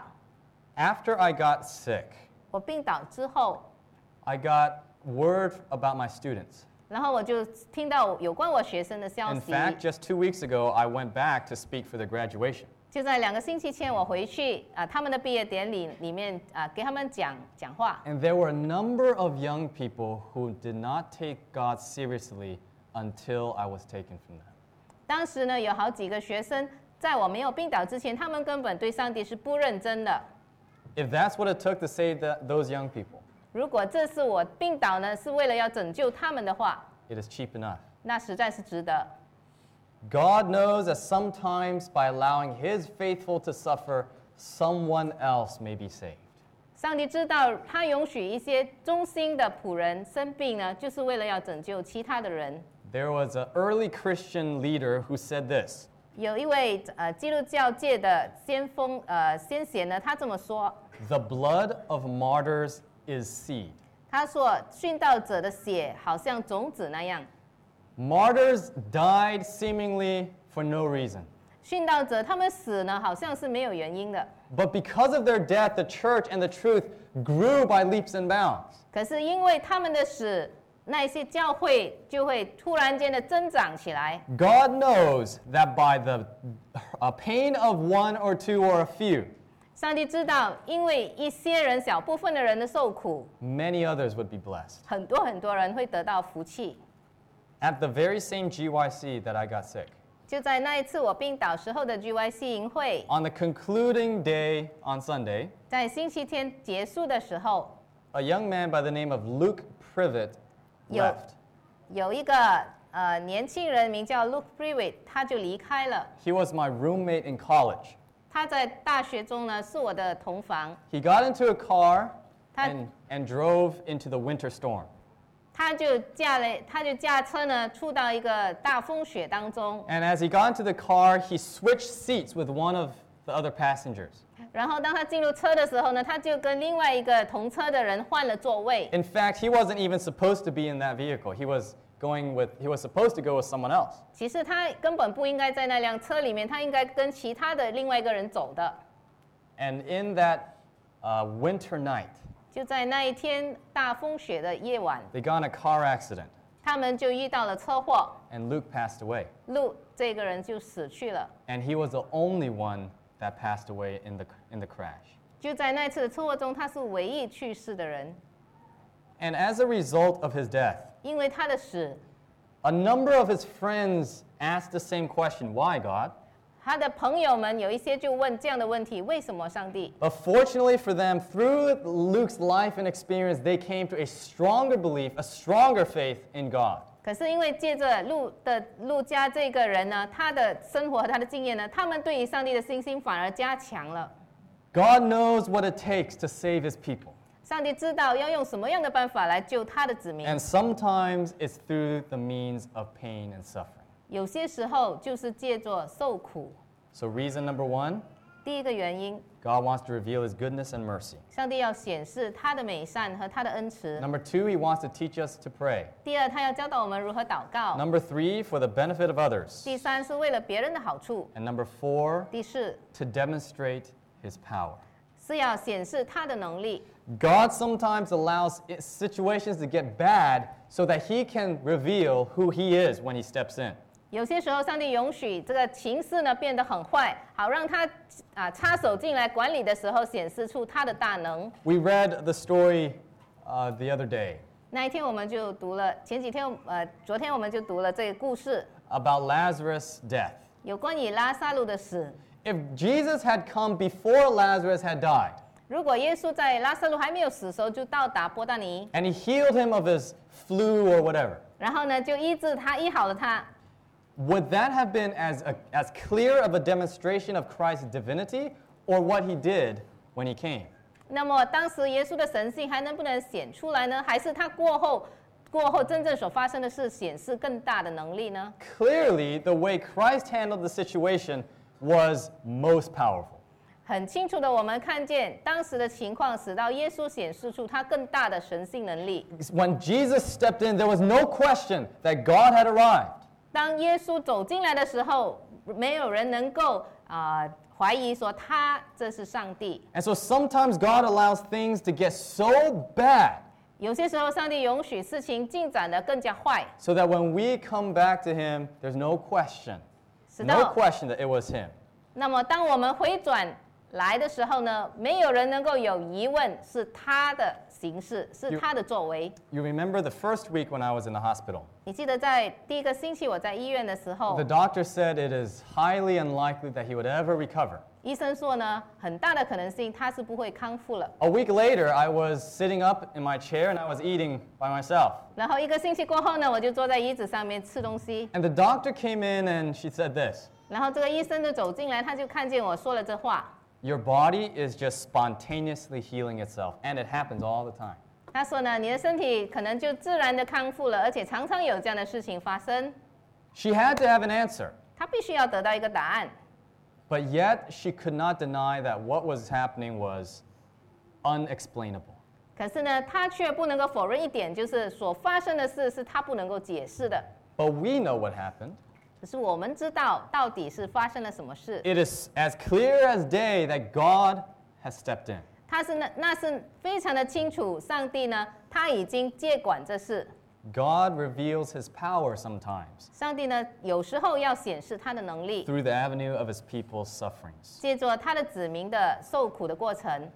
After I got sick,
我病倒之后，
I got word about my students.
然后我就听到有关我学生的消
In
息。
fact, just 2 weeks ago, I went back to speak for their graduation.
就在2个星期前，我回去他们的毕业典礼里面给他们讲话。
And there were a number of young people who did not take God seriously until I was taken from them.
当时呢，有好几个学生，在我没有病倒之前，他们根本对上帝是不认真的。
If that's what it took to save those young people,
如果这是我病倒呢，是为了要拯救他们的话，
it is cheap enough.
那实在是值得。
God knows that sometimes by allowing His faithful to suffer, someone else may be saved.
上帝知道他允许一些忠心的仆人生病呢，就是为了要拯救其他的人。
There was an early Christian leader who said this.
有一位基督教界的先贤呢，他这么说。
The blood of martyrs is seed.
他说，殉道者的血好像种子那样。
Martyrs died seemingly for no reason.
殉道者他们死呢，好像是没有原因的。
But because of their death, the church and the truth grew by leaps and bounds.
可是因为他们的死，那些教会就会突然间的增长起来。
God knows that by the pain of one or two or a few,
上帝知道，因为一些人小部分的人的受苦，
many others would be blessed.
很多人会得到福气。
At the very same GYC that I got sick,
就在那一次我病倒时候的 GYC 营会，
on the concluding day on Sunday,
在星期天结束的时候，
a young man by the name of Luke Privet left.
有一个年轻人名叫 Luke Privet， 他就离开了。
He was my roommate in college.
他在大学中呢是我的同房，
He got into a car
他
and drove into the winter storm.
他就驾车呢出到一个大风雪当中，
And as he got into the car, he switched seats with one of the other passengers.
然后当他进入车的时候呢，他就跟另外一个同车的人换了座位。
In fact, he wasn't even supposed to be in that vehicle. He was supposed to go with someone else.
其实他根本不应该在那辆车里面，他应该跟其他的另外一个人走的。
And in that winter night,
就在那一天大风雪的夜晚，
they got in a car accident,
他们就遇到了车祸，
and Luke passed away.
路这个人就死去了。
And he was the only one that passed away in the crash.
就在那次的车祸中，他是唯一去世的人。
And as a result of his death,
因为他的死，
a number of his friends asked the same question, why, God?
他的朋友们有一些就问这样的问题：为什么上帝？
But fortunately for them, through Luke's life and experience, they came to a stronger belief, a stronger faith in God.
可是因为借着路加这个人呢，他的生活和他的经验呢，他们对于上帝的信心反而加强了。
God knows what it takes to save his people.
上帝知道要用什么样的办法来救他的子民，
And sometimes it's through the means of pain and suffering.
有些时候就是借着受苦。
So reason number one,
第一个原因，
God wants to reveal his goodness and mercy.
上帝要显示他的美善和他的恩慈。
Number two, he wants to teach us to pray.
第二，他要教导我们如何祷告。
Number three, for the benefit of others.
第三，是为了别人的好处。
And number four,
第四，
to demonstrate his power.
是要显示他的能力。
God sometimes allows situations to get bad so that he can reveal who he is when he steps in.
有些时候，上帝允许这个情势呢变得很坏，好让他插手进来管理的时候，显示出他的大能。
We read the story the other day
那一天我们就读了，昨天我们就读了这个故事，
about Lazarus' death.
有关于拉萨路的死。
If Jesus had come before Lazarus had died,
如果耶稣在拉萨路还没有死的时候就到达伯大尼，
and he healed him of his flu or whatever,
然后呢就医治他，医好了他，
would that have been as clear of a demonstration of Christ's divinity or what he did when he came?
那么当时耶稣的神性还能不能显出来呢？还是他过后真正所发生的事显示更大的能力呢？
Clearly, the way Christ handled the situation was most powerful.
很清楚的，我们看见当时的情况，使到耶稣显示出他更大的神性能力。
When Jesus stepped in, there was no question that God had arrived.
当耶稣走进来的时候，没有人能够怀疑说他这是上帝。
And so sometimes God allows things to get so bad
有些时候，上帝允许事情进展得更加坏，
so that when we come back to him, there's no question.
使
No
到
question that it was him.
那么当我们回转来的时候呢，没有人能够有疑问是他的行事，是他的作为。
You remember the first week when I was in the hospital.
你记得在第一个星期我在医院的时候
The，doctor said it is highly unlikely that he would ever recover.
医生说呢，很大的可能性他是不会康复了。
A week later, I was sitting up in my chair and I was eating by myself.
然后一个星期过后呢，我就坐在椅子上面吃东西。
And the doctor came in and she said this,
然后这个医生就走进来，他就看见我说了这话。
your body is just spontaneously healing itself, and it happens all the time.
他说呢，你的身体可能就自然的康复了，而且常常有这样的事情发生。
She had to have an answer,
他必须要得到一个答案，
but yet she could not deny that what was happening was unexplainable.
可是呢，他却不能够否认一点，就是所发生的事是他不能够解释的。
But we know what happened.
可是我们知道到底是发生了什么事，
It is as clear as day that God has stepped in.
那是非常的清楚，上帝呢他已经接管这事。
God reveals his power sometimes
上帝呢有时候要显示他的能力，
through the avenue of his people's sufferings.
借着他的子民的受苦的过程。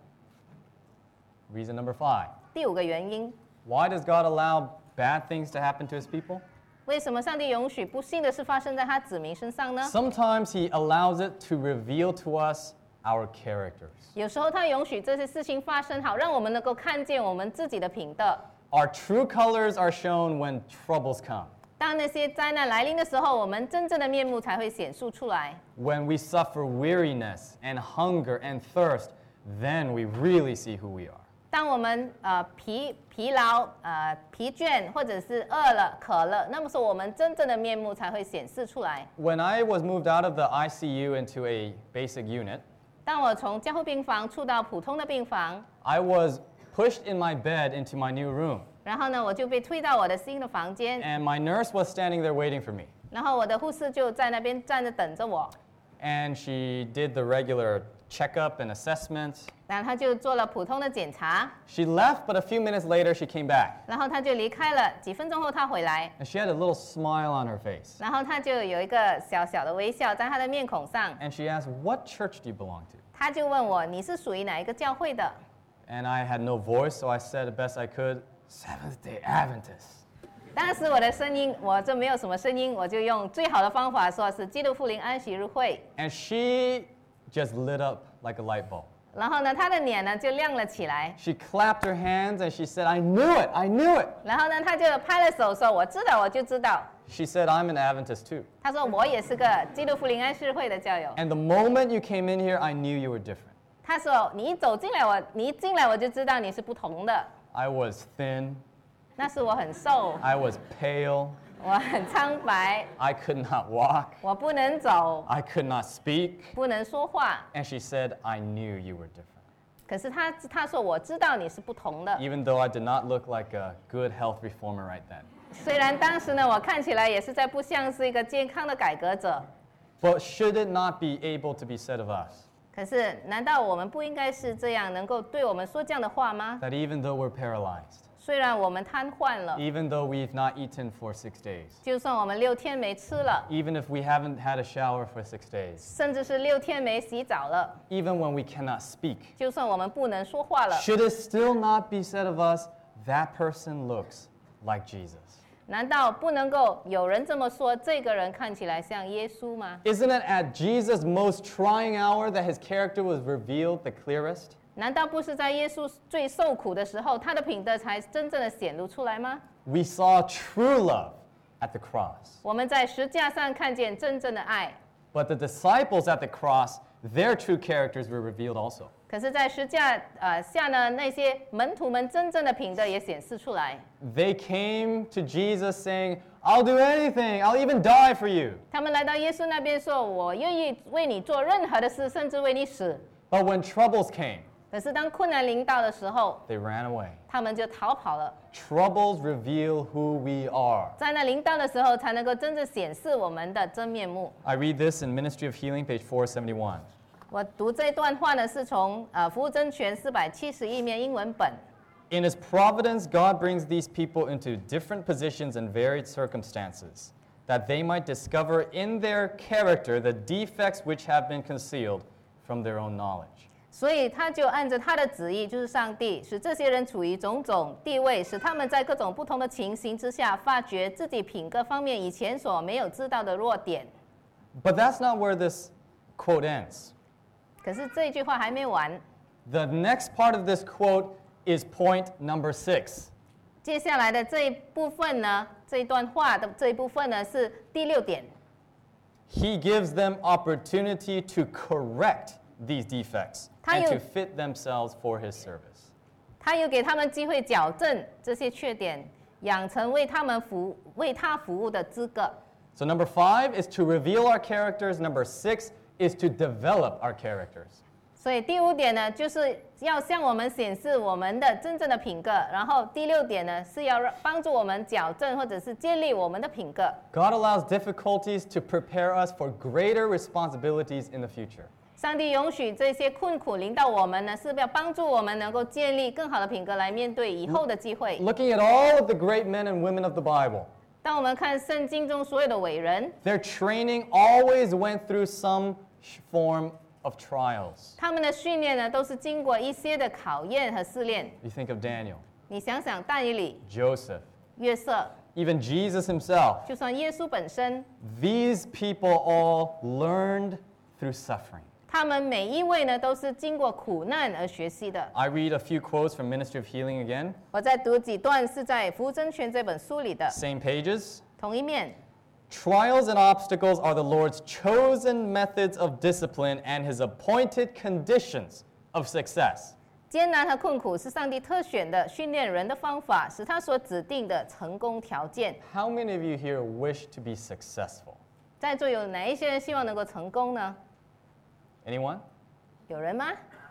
Reason number 5.
第5个原因，
Why does God allow bad things to happen to his people?
为什么上帝允许不幸的事发生在他子民身上呢？
Sometimes he allows it to reveal to us our characters.
有时候他允许这些事情发生，好让我们能够看见我们自己的品德。
Our true colors are shown when troubles come.
当那些灾难来临的时候，我们真正的面目才会显露出来。
When we suffer weariness and hunger and thirst, then we really see who we are.
当我们疲劳疲倦，或者是饿了渴了，那么说我们真正的面目才会显示出来。
When I was moved out of the ICU into a basic unit,
当我从加护病房出到普通的病房，
I was pushed in my bed into my new room,
然后呢，我就被推到我的新的房间，
and my nurse was standing there waiting for me.
然后我的护士就在那边站着等着我，
And she did the regular checkup and assessment.
然后他就做了普通的检查，
She left, but a few minutes later, she came back.
然后他就离开了。几分钟后他回来，
And she had a little smile on her face.
然后他就有一个小小的微笑在他的面孔上，
And she asked, "What church do you belong to?"
他就问我你是属于哪一个教会的？
And I had no voice, so I said the best I could, Seventh-day Adventist.
当时我的声音我就没有什么声音，我就用最好的方法说是基督复临安息日会。
And she just lit up like a light bulb.
然后呢，他的脸呢就亮了起来。
She clapped her hands and she said, "I knew it, I knew it."
然后呢，他就拍了手说：“我知道，我就知道。
She said, "I'm an Adventist too." ”
他说：“我也是个基督复临安息日会的教友。
And the moment you came in here, I knew you were different. ”
他说：“你一进来我就知道你是不同的。
I was thin,
那时我很瘦，
I was pale,
我很苍白，
I could not walk,
我不能走，
I could not speak.
不能说话。
And she said, "I knew you were different."
可是他说我知道你是不同的。
Even though I did not look like a good health reformer right then.
虽然当时呢，我看起来也是在不像是一个健康的改革者，
But should it not be able to be said of us
可是难道我们不应该是这样能够对我们说这样的话吗？
that even though we're paralyzed,
虽然我们瘫痪了，
even though we've not eaten for 6 days,
就算我们6天没吃了，
even if we haven't had a shower for 6 days,
甚至是6天没洗澡了，
even when we cannot speak,
就算我们不能说话了，
should it still not be said of us, that person looks like Jesus?
难道不能够有人这么说，这个人看起来像耶稣吗？
Isn't it at Jesus' most trying hour that his character was revealed the clearest?
难道不是在耶稣最受苦的时候，他的品德才真正的显露出来吗？
We saw true love at the cross.
我们在十架上看见真正的爱，
But the disciples at the cross, their true characters were revealed also.
可是，在十架下呢，那些门徒们真正的品德也显示出来。
They came to Jesus saying, "I'll do anything, I'll even die for you."
他们来到耶稣那边说：“我愿意为你做任何的事，甚至为你死。
But when troubles came, ”
可是当困难临到的时候，
they ran away.
他们就逃跑了。
Troubles reveal who we are.
在那临到的时候，才能够真正显示我们的真面目。
I read this in Ministry of Healing, page 471.
我读这段话呢，是从服务真全471面英文本。
In his providence, God brings these people into different positions and varied circumstances, that they might discover in their character the defects which have been concealed from their own knowledge.
所以他就按着他的旨意，就是上帝，使这些人处于种种地位，使他们在各种不同的情形之下，发觉自己品格方面以前所没有知道的弱点。
But that's not where this quote ends.
可是这一句话还没完，
The next part of this quote is point number 6.
接下来的这一部分呢，这一段话的这一部分呢是第6点。
He gives them opportunity to correct these defects
他
and
有
to fit themselves for his service.
他有给他们机会矫正这些缺点，养成为他服务的资格。
So number 5 is to reveal our characters. Number 6 is to develop our characters.
所以第5点呢，就是要向我们显示我们的真正的品格。然后第6点呢，是要帮助我们矫正或者是建立我们的品格。
God allows difficulties to prepare us for greater responsibilities in the future.
上帝允许这些困苦临到我们呢，是要帮助我们能够建立更好的品格来面对以后的机会。
Looking at all of the great men and women of the Bible,
当我们看圣经中所有的伟人，
their training always went through some form of trials.
他们的训练呢，都是经过一些的考验和试炼。
You think of Daniel,
你想想，但以理、
Joseph,
约瑟，
even Jesus himself.
就算耶稣本身，
These people all learned through suffering.
他们每一位呢，都是经过苦难而学习的。
I read a few quotes from Ministry of Healing again.
我再读几段是在《福真权》这本书里的
Same pages.
同一面。
Trials and obstacles are the Lord's chosen methods of discipline and his appointed conditions of success.
艰难和困苦是上帝特选的训练人的方法，是他所指定的成功条件。
How many of you here wish to be successful?
在座有哪一些人希望能够成功呢？
Anyone?
有人吗？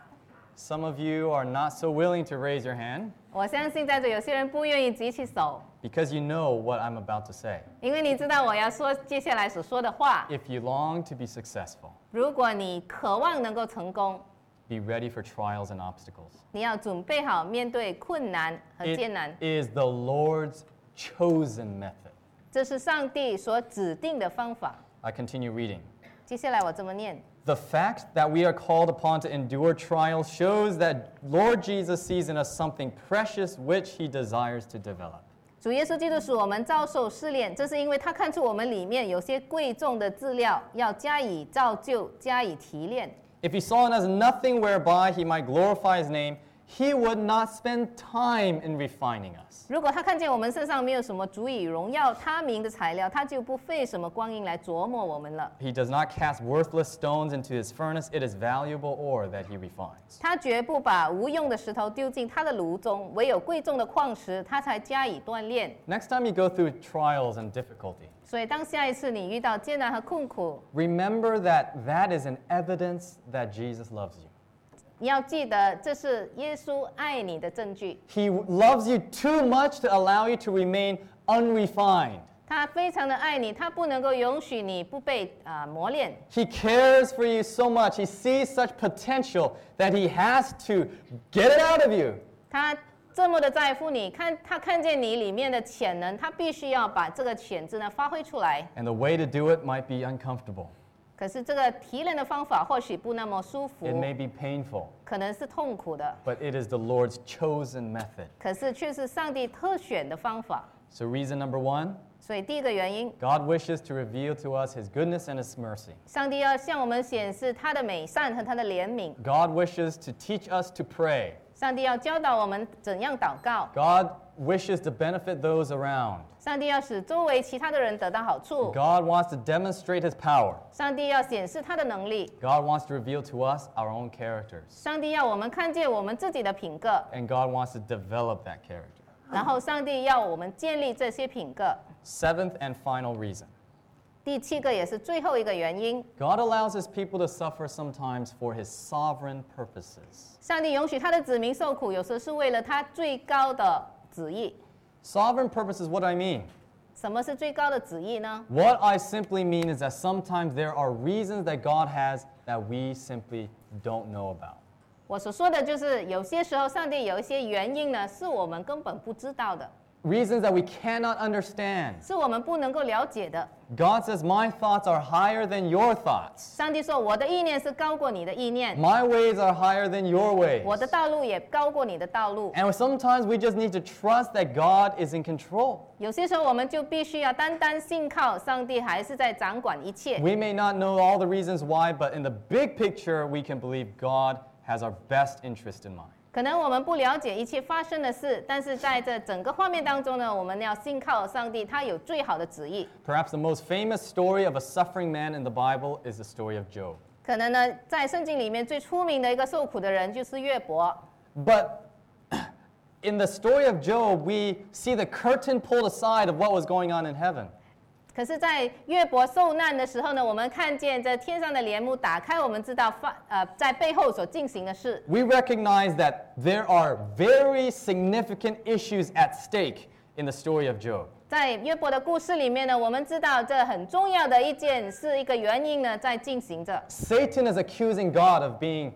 Some of you are not so willing to raise your hand
我相信在座有些人不愿意举起手，
because you know what I'm about to say.
因为你知道我要说接下来所说的话。
If you long to be successful,
如果你渴望能够成功，
be ready for trials and obstacles.
你要准备好面对困难和
It
艰难。
is the Lord's chosen method.
这是上帝所指定的方法。
I continue reading.
接下来我这么念。
The fact that we are called upon to endure trials shows that Lord Jesus sees in us something precious which he desires to develop.
主耶稣基督使我们遭受试炼，这是因为他看出我们里面有些贵重的资料，要加以造就，加以提炼。
If he saw in us nothing whereby he might glorify his name, he would not spend time in refining us.
如果他看见我们身上没有什么足以荣耀他名的材料，他就不费什么光阴来琢磨我们了。
He does not cast worthless stones into his furnace. It is valuable ore that he refines.
他绝不把无用的石头丢进他的炉中，唯有贵重的矿石，他才加以锻炼。
Next time you go through trials and difficulty,
所以，当下一次你遇到艰难和困苦，
remember that that is an evidence that Jesus loves you.
你要记得，这是耶稣爱你的证据。
He loves you too much to allow you to remain unrefined.
他非常的爱你，他不能够允许你不被磨练。
He cares for you so much. He sees such potential that he has to get it out of you.
他这么的在乎你，他看见你里面的潜能，他必须要把这个潜质呢发挥出来。
And the way to do it might be uncomfortable.
可是这个提炼的方法或许不那么舒服，
It may be painful,
可能是痛苦的，
but it is the Lord's chosen method.
可是却是上帝特选的方法。
So reason number 1,
所以第一个原因，
God wishes to reveal to us his goodness and his mercy.
上帝要向我们显示他的美善和他的怜悯。
God wishes to teach us to pray.
上帝要教导我们怎样祷告。
God wishes to benefit those around.
上帝要使周围其他的人得到好处。
God wants to demonstrate his power.
上帝要显示他的能力。
God wants to reveal to us our own characters.
上帝要我们看见我们自己的品格，
And God wants to develop that character.
然后上帝要我们建立这些品格。
Seventh and final reason.
第7个也是最后一个原因，
God allows his people to suffer sometimes for his sovereign purposes.
上帝允许他的子民受苦，有时是为了他最高的旨意。
Sovereign purposes, what do I mean?
什么是最高的旨意呢？
What I simply mean is that sometimes there are reasons that God has that we simply don't know about.
我所说的就是有些时候上帝有一些原因呢，是我们根本不知道的，
Reasons that we cannot understand.
是我们不能够了解的。
God says, my thoughts are higher than your thoughts.
上帝说：“我的意念是高过你的意念，
My ways are higher than your ways.
我的道路也高过你的道路。”
And sometimes we just need to trust that God is in control.
有些时候，我们就必须要单单信靠上帝，还是在掌管一切。
We may not know all the reasons why, but in the big picture, we can believe God has our best interest in mind.
可能我们不了解一切发生的事，但是在这整个画面当中呢，我们要信靠上帝，他有最好的旨意。
Perhaps the most famous story of a suffering man in the Bible is the story of Job.
可能呢，在圣经里面最出名的一个受苦的人就是约伯。
But in the story of Job, we see the curtain pulled aside of what was going on in heaven.
可是，在约伯受难的时候呢，我们看见这天上的帘幕打开，我们知道在背后所进行的事。
We recognize that there are very significant issues at stake in the story of Job.
在约伯的故事里面呢，我们知道这很重要的一件是一个原因呢，在进行着。
Satan is accusing God of being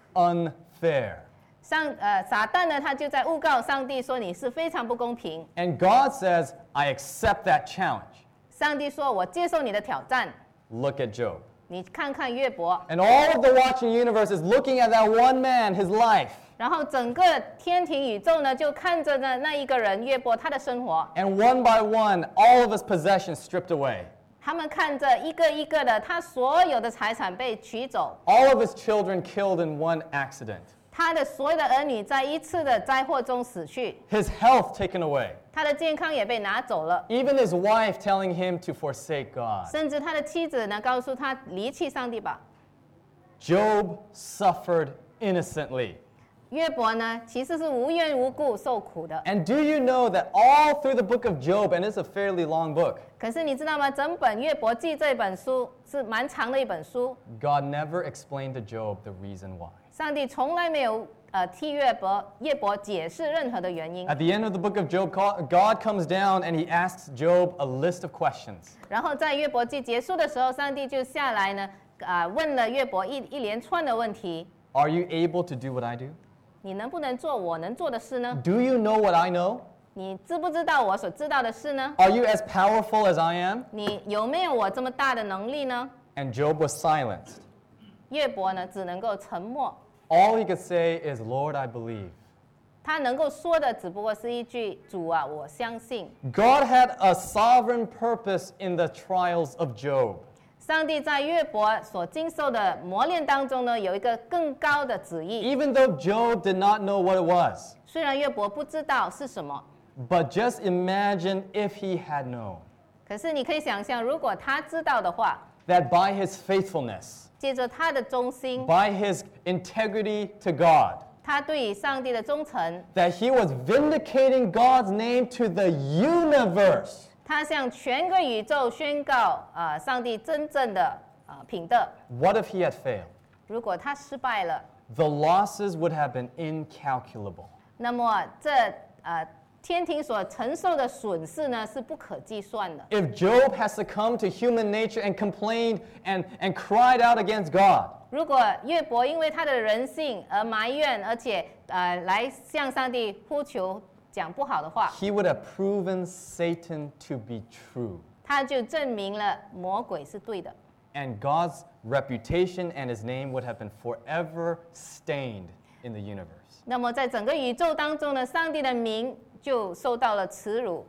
unfair.
撒旦呢，他就在诬告上帝说你是非常不公平。
And God says, I accept that challenge.
上帝说：“我接受你的挑战。”
Look at Job.
你看看约伯，
And all of the watching universe is looking at that one man, his life.
然后整个天庭宇宙呢，就看着那一个人约伯他的生活。
And one by one, all of his possessions stripped away.
他们看着一个一个的，他所有的财产被取走，
All of his children killed in one accident.
他的所有的儿女在一次的灾祸中死去，
His health taken away.
他的健康也被拿走了，
Even his wife telling him to forsake God.
甚至他的妻子呢，告诉他离弃上帝吧。
Job suffered innocently.
约伯呢，其实是无缘无故受苦的。
And do you know that all through the book of Job, and it's a fairly long book,
可是你知道吗？整本约伯记这本书是蛮长的一本书，
God never explained to Job the reason why.
上帝从来没有替约伯解释任何的原因。
At the end of the book of Job, God comes down and he asks Job a list of questions.
然后在约伯记结束的时候，上帝就下来呢，问了约伯一连串的问题。
Are you able to do what I do?
你能不能做我能做的事呢？
Do you know what I know?
你知不知道我所知道的事呢？
Are you as powerful as I am?
你有没有我这么大的能力呢？
And Job was silenced.
约伯呢，只能够沉默。
All he could say is, Lord, I believe.
他能够说的只不过是一句：“主啊，我相信。”
God had a sovereign purpose in the trials of Job.
上帝在约伯所经受的磨练当中呢，有一个更高的旨意。
Even though Job did not know what it was.
虽然约伯不知道是什么，
But just imagine if he had known
可是你可以想象，如果他知道的话，
that by his faithfulness,
借着他的忠心，
by his integrity to God,
他对上帝的忠诚，
that he was vindicating God's name to the universe.
他向全个宇宙宣告上帝真正的品德。
What if he had failed?
如果他失败了，
The losses would have been incalculable.
那么这天庭所承受的损失呢，是不可计算的。
If Job has succumbed to human nature and complained and cried out against God,
如果约伯因为他的人性而埋怨，而且来向上帝呼求讲不好的话，
he would have proven Satan to be true.
他就证明了魔鬼是对的。
And God's reputation and his name would have been forever stained in the universe.
那么在整个宇宙当中呢，上帝的名就受到了耻辱。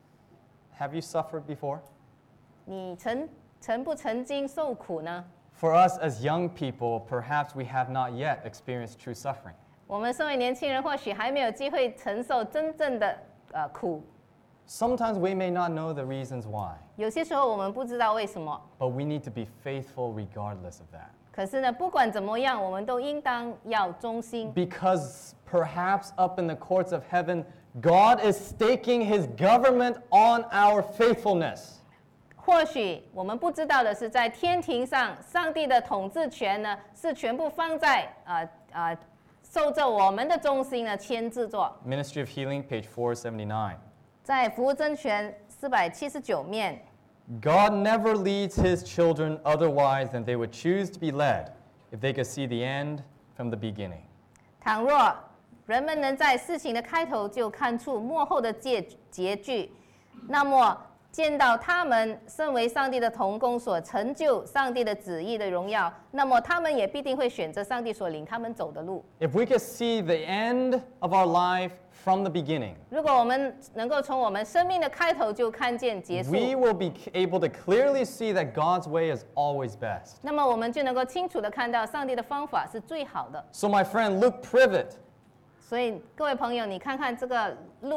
Have you suffered before?
你曾不曾经受苦呢？
For us as young people, perhaps we have not yet experienced true suffering.
我们身为年轻人，或许还没有机会承受真正的苦。
Sometimes we may not know the reasons why,
有些时候我们不知道为什么，
but we need to be faithful regardless of that.
可是呢，不管怎么样，我们都应当要忠心，
Because perhaps up in the courts of heaven, God is staking his government on our faithfulness.
或许我们不知道的是，在天庭上，上帝的统治权呢，是全部放在受着我们的忠心呢牵制作。
Ministry of Healing, page 479.
在服务真权479面，
God never leads his children otherwise than they would choose to be led if they could see the end from the beginning.
倘若人们能在事情的开头就看出末后的结局，那么见到他们身为上帝的同工所成就上帝的旨意的荣耀，那么他们也必定会选择上帝所领他们走的路。
If we could see the end of our life from the beginning,
如果我们能够从我们生命的开头就看见结束，
we will be able to clearly see that God's way is always best.
那么我们就能够清楚的看到上帝的方法是最好的。
So my friend Luke Privet,
所以各位朋友，你看看这个路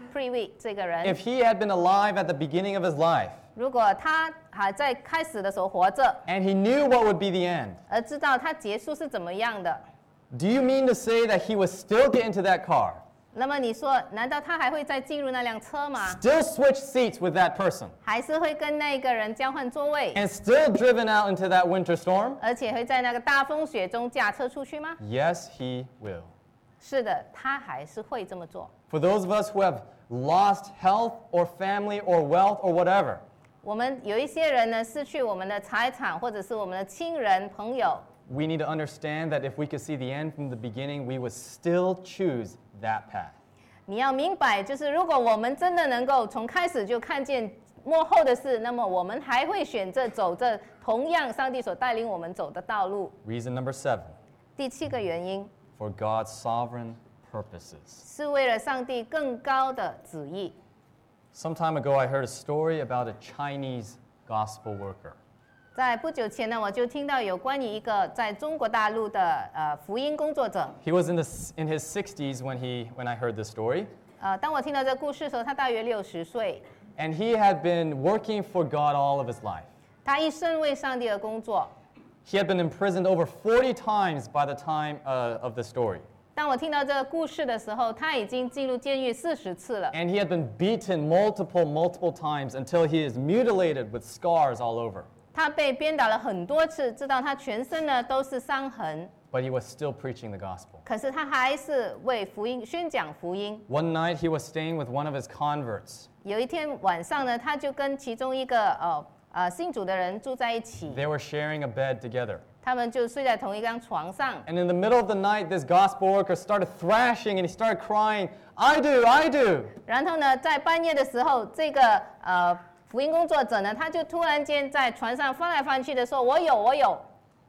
Prewitt 这个人，
if he had been alive at the beginning of his life,
如果他还在开始的时候活着，
and he knew what would be the end,
而知道他结束是怎么样的，
do you mean to say that he would still get into that car,
那么你说，难道他还会再进入那辆车吗？
still switch seats with that person,
还是会跟那个人交换座位，
and still driven out into that winter storm?
而且会在那个大风雪中驾车出去吗？
Yes, he will.
是的，他还是会这么做。
For those of us who have lost health or family or wealth or whatever,
我们有一些人呢，失去我们的财产，或者是我们的亲人朋友。
we need to understand that if we could see the end from the beginning, we would still choose that path.
你要明白，就是如果我们真的能够从开始就看见幕后的事，那么我们还会选择走这同样上帝所带领我们走的道路。
Reason number 7,
第7个原因
for God's sovereign purposes.
是为了上帝更高的旨意。
Some time ago, I heard a story about a Chinese gospel worker.
在不久前呢，我就听到有关于一个在中国大陆的福音工作者。
He was in his 60s when I heard this story,
当我听到这个故事的时候，他大约60岁，
and he had been working for God all of his life.
他一生为上帝而工作。
He had been imprisoned over 40 times by the time of the story,
当我听到这个故事的时候，他已经进入监狱40次了。
and he had been beaten multiple times until he is mutilated with scars all over.
他被鞭打了很多次，直到他全身呢都是伤痕。
But he was still preaching the gospel.
可是他还是为福音宣讲福音。
One night, he was staying with one of his converts.
有一天晚上呢，他就跟其中一个信主的人住在一起，
They were sharing a bed together.
他们就睡在同一张床上。
And in the middle of the night, this gospel worker started thrashing and he started crying, I do, I do.
然后呢，在半夜的时候，这个福音工作者呢，他就突然间在船上翻来翻去的说：“我有，我有。”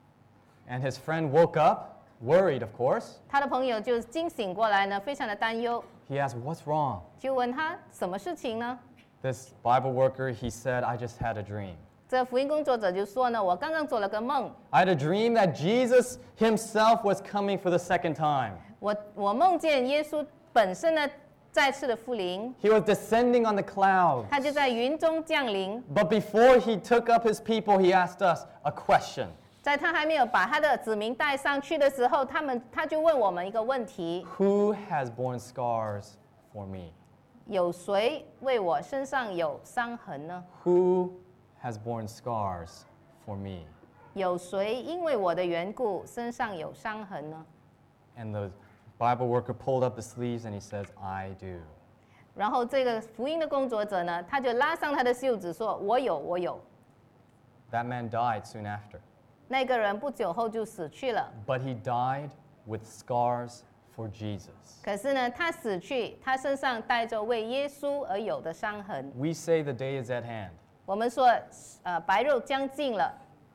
And his friend woke up, worried, of course.
他的朋友就惊醒过来呢，非常的担忧，
He asked, What's wrong?
就问他什么事情呢？
This Bible worker, he said, I just had a dream.
这福音工作者就说呢：“我刚刚做了个梦，
I had a dream that Jesus himself was coming for the second time.
我梦见耶稣本身呢再次的复临，
He was descending on the clouds.
他就在云中降临。
But before he took up his people, he asked us a question.
在他还没有把他的子民带上去的时候，他就问我们一个问题：
Who has borne scars for me?
有谁为我身上有伤痕呢？
Who has borne scars for me?
有谁因为我的缘故身上有伤痕呢？”
And the Bible worker pulled up the sleeves and he says, I do.
然后这个福音的工作者呢，他就拉上他的袖子说：“我有，我有。”
That man died soon after.
那个人不久后就死去了。
But he died with scars for Jesus.
可是呢，他死去，他身上带着为耶稣而有的伤痕。
We say the day is at hand,
我们说，白肉将近了。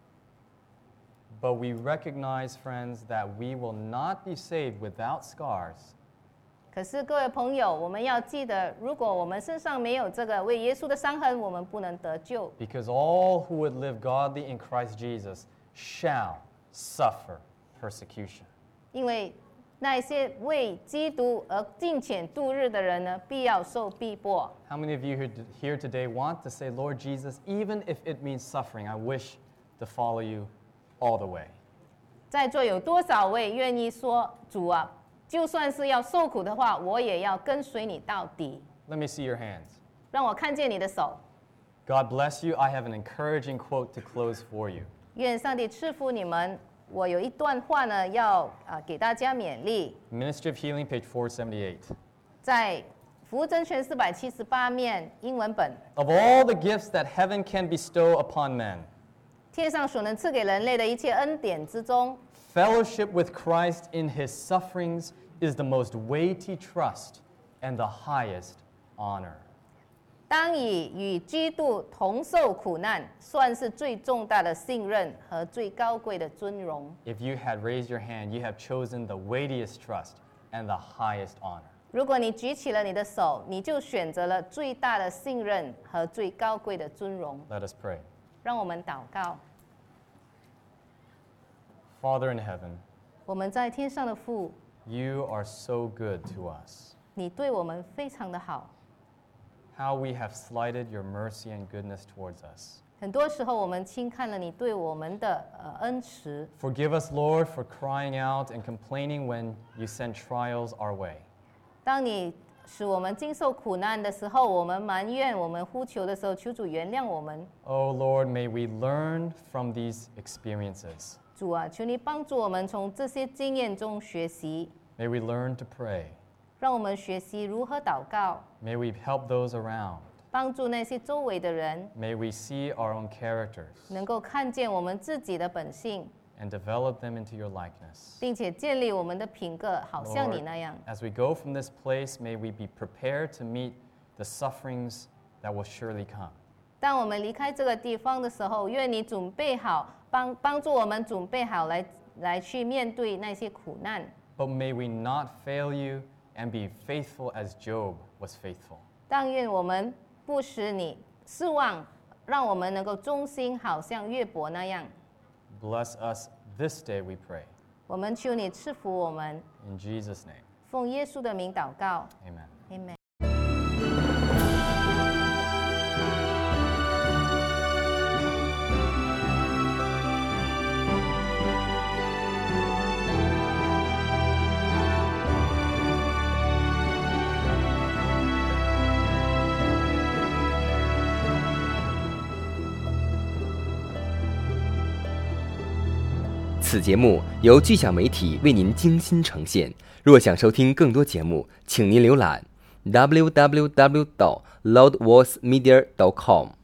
but we recognize, friends, that we will not be saved without scars.
可是各位朋友，我们要记得，如果我们身上没有这个为耶稣的伤痕，我们不能得救。
Because all who would live godly in Christ Jesus shall suffer persecution.
因为那些为基督而敬虔度日的人呢，必要受逼迫。
How many of you here today want to say, Lord Jesus, even if it means suffering, I wish to follow you all the way?
在座有多少位愿意说，主啊，就算是要受苦的话，我也要跟随你到底。
Let me see your hands.
让我看见你的手。
God bless you. I have an encouraging quote to close for you.
愿上帝赐福你们。我有一段话呢，要给大家勉励，
Ministry of Healing, page 478.
在福真全478面英文本，
Of all the gifts that heaven can bestow upon men,
天上所能赐给人类的一切恩典之中，
fellowship with Christ in his sufferings is the most weighty trust and the highest honor.
当以与基督同受苦难，算是最重大的信任和最高贵的尊荣。
If you had raised your hand, you have chosen the weightiest trust and the highest honor.
如果你举起了你的手，你就选择了最大的信任和最高贵的尊荣。
Let us pray.
让我们祷告，
Father in heaven,
我们在天上的父，
you are so good to us.
你对我们非常的好。
how we have slighted your mercy and goodness towards us.
很多时候我们轻看了你对我们的恩慈。
Forgive us, Lord, for crying out and complaining when you send trials our way.
当你使我们经受苦难的时候，我们埋怨，我们呼求的时候，求主原谅我们。
Oh Lord, may we learn from these experiences.
主啊，求你帮助我们从这些经验中学习，
May we learn to pray.
让我们学习如何祷告，
May we help those around.
帮助那些周围的人，
May we see our own characters
能够看见我们自己的本性，
and develop them into your likeness.
并且建立我们的品格，好像你
Lord,
那样。
as we go from this place, may we be prepared to meet the sufferings that will surely come.
当我们离开这个地方的时候，愿你准备好，帮助我们准备好来去面对那些苦难。
But may we not fail you and be faithful as Job was faithful.
但愿我们不使你失望，让我们能够忠心，好像约伯那样。
Bless us this day, we pray.
我们求你赐福我们，
In Jesus' name,
奉耶稣的名祷告
amen.
，Amen。
此节目由巨响媒体为您精心呈现。若想收听更多节目，请您浏览 www.loudvoicemedia.com。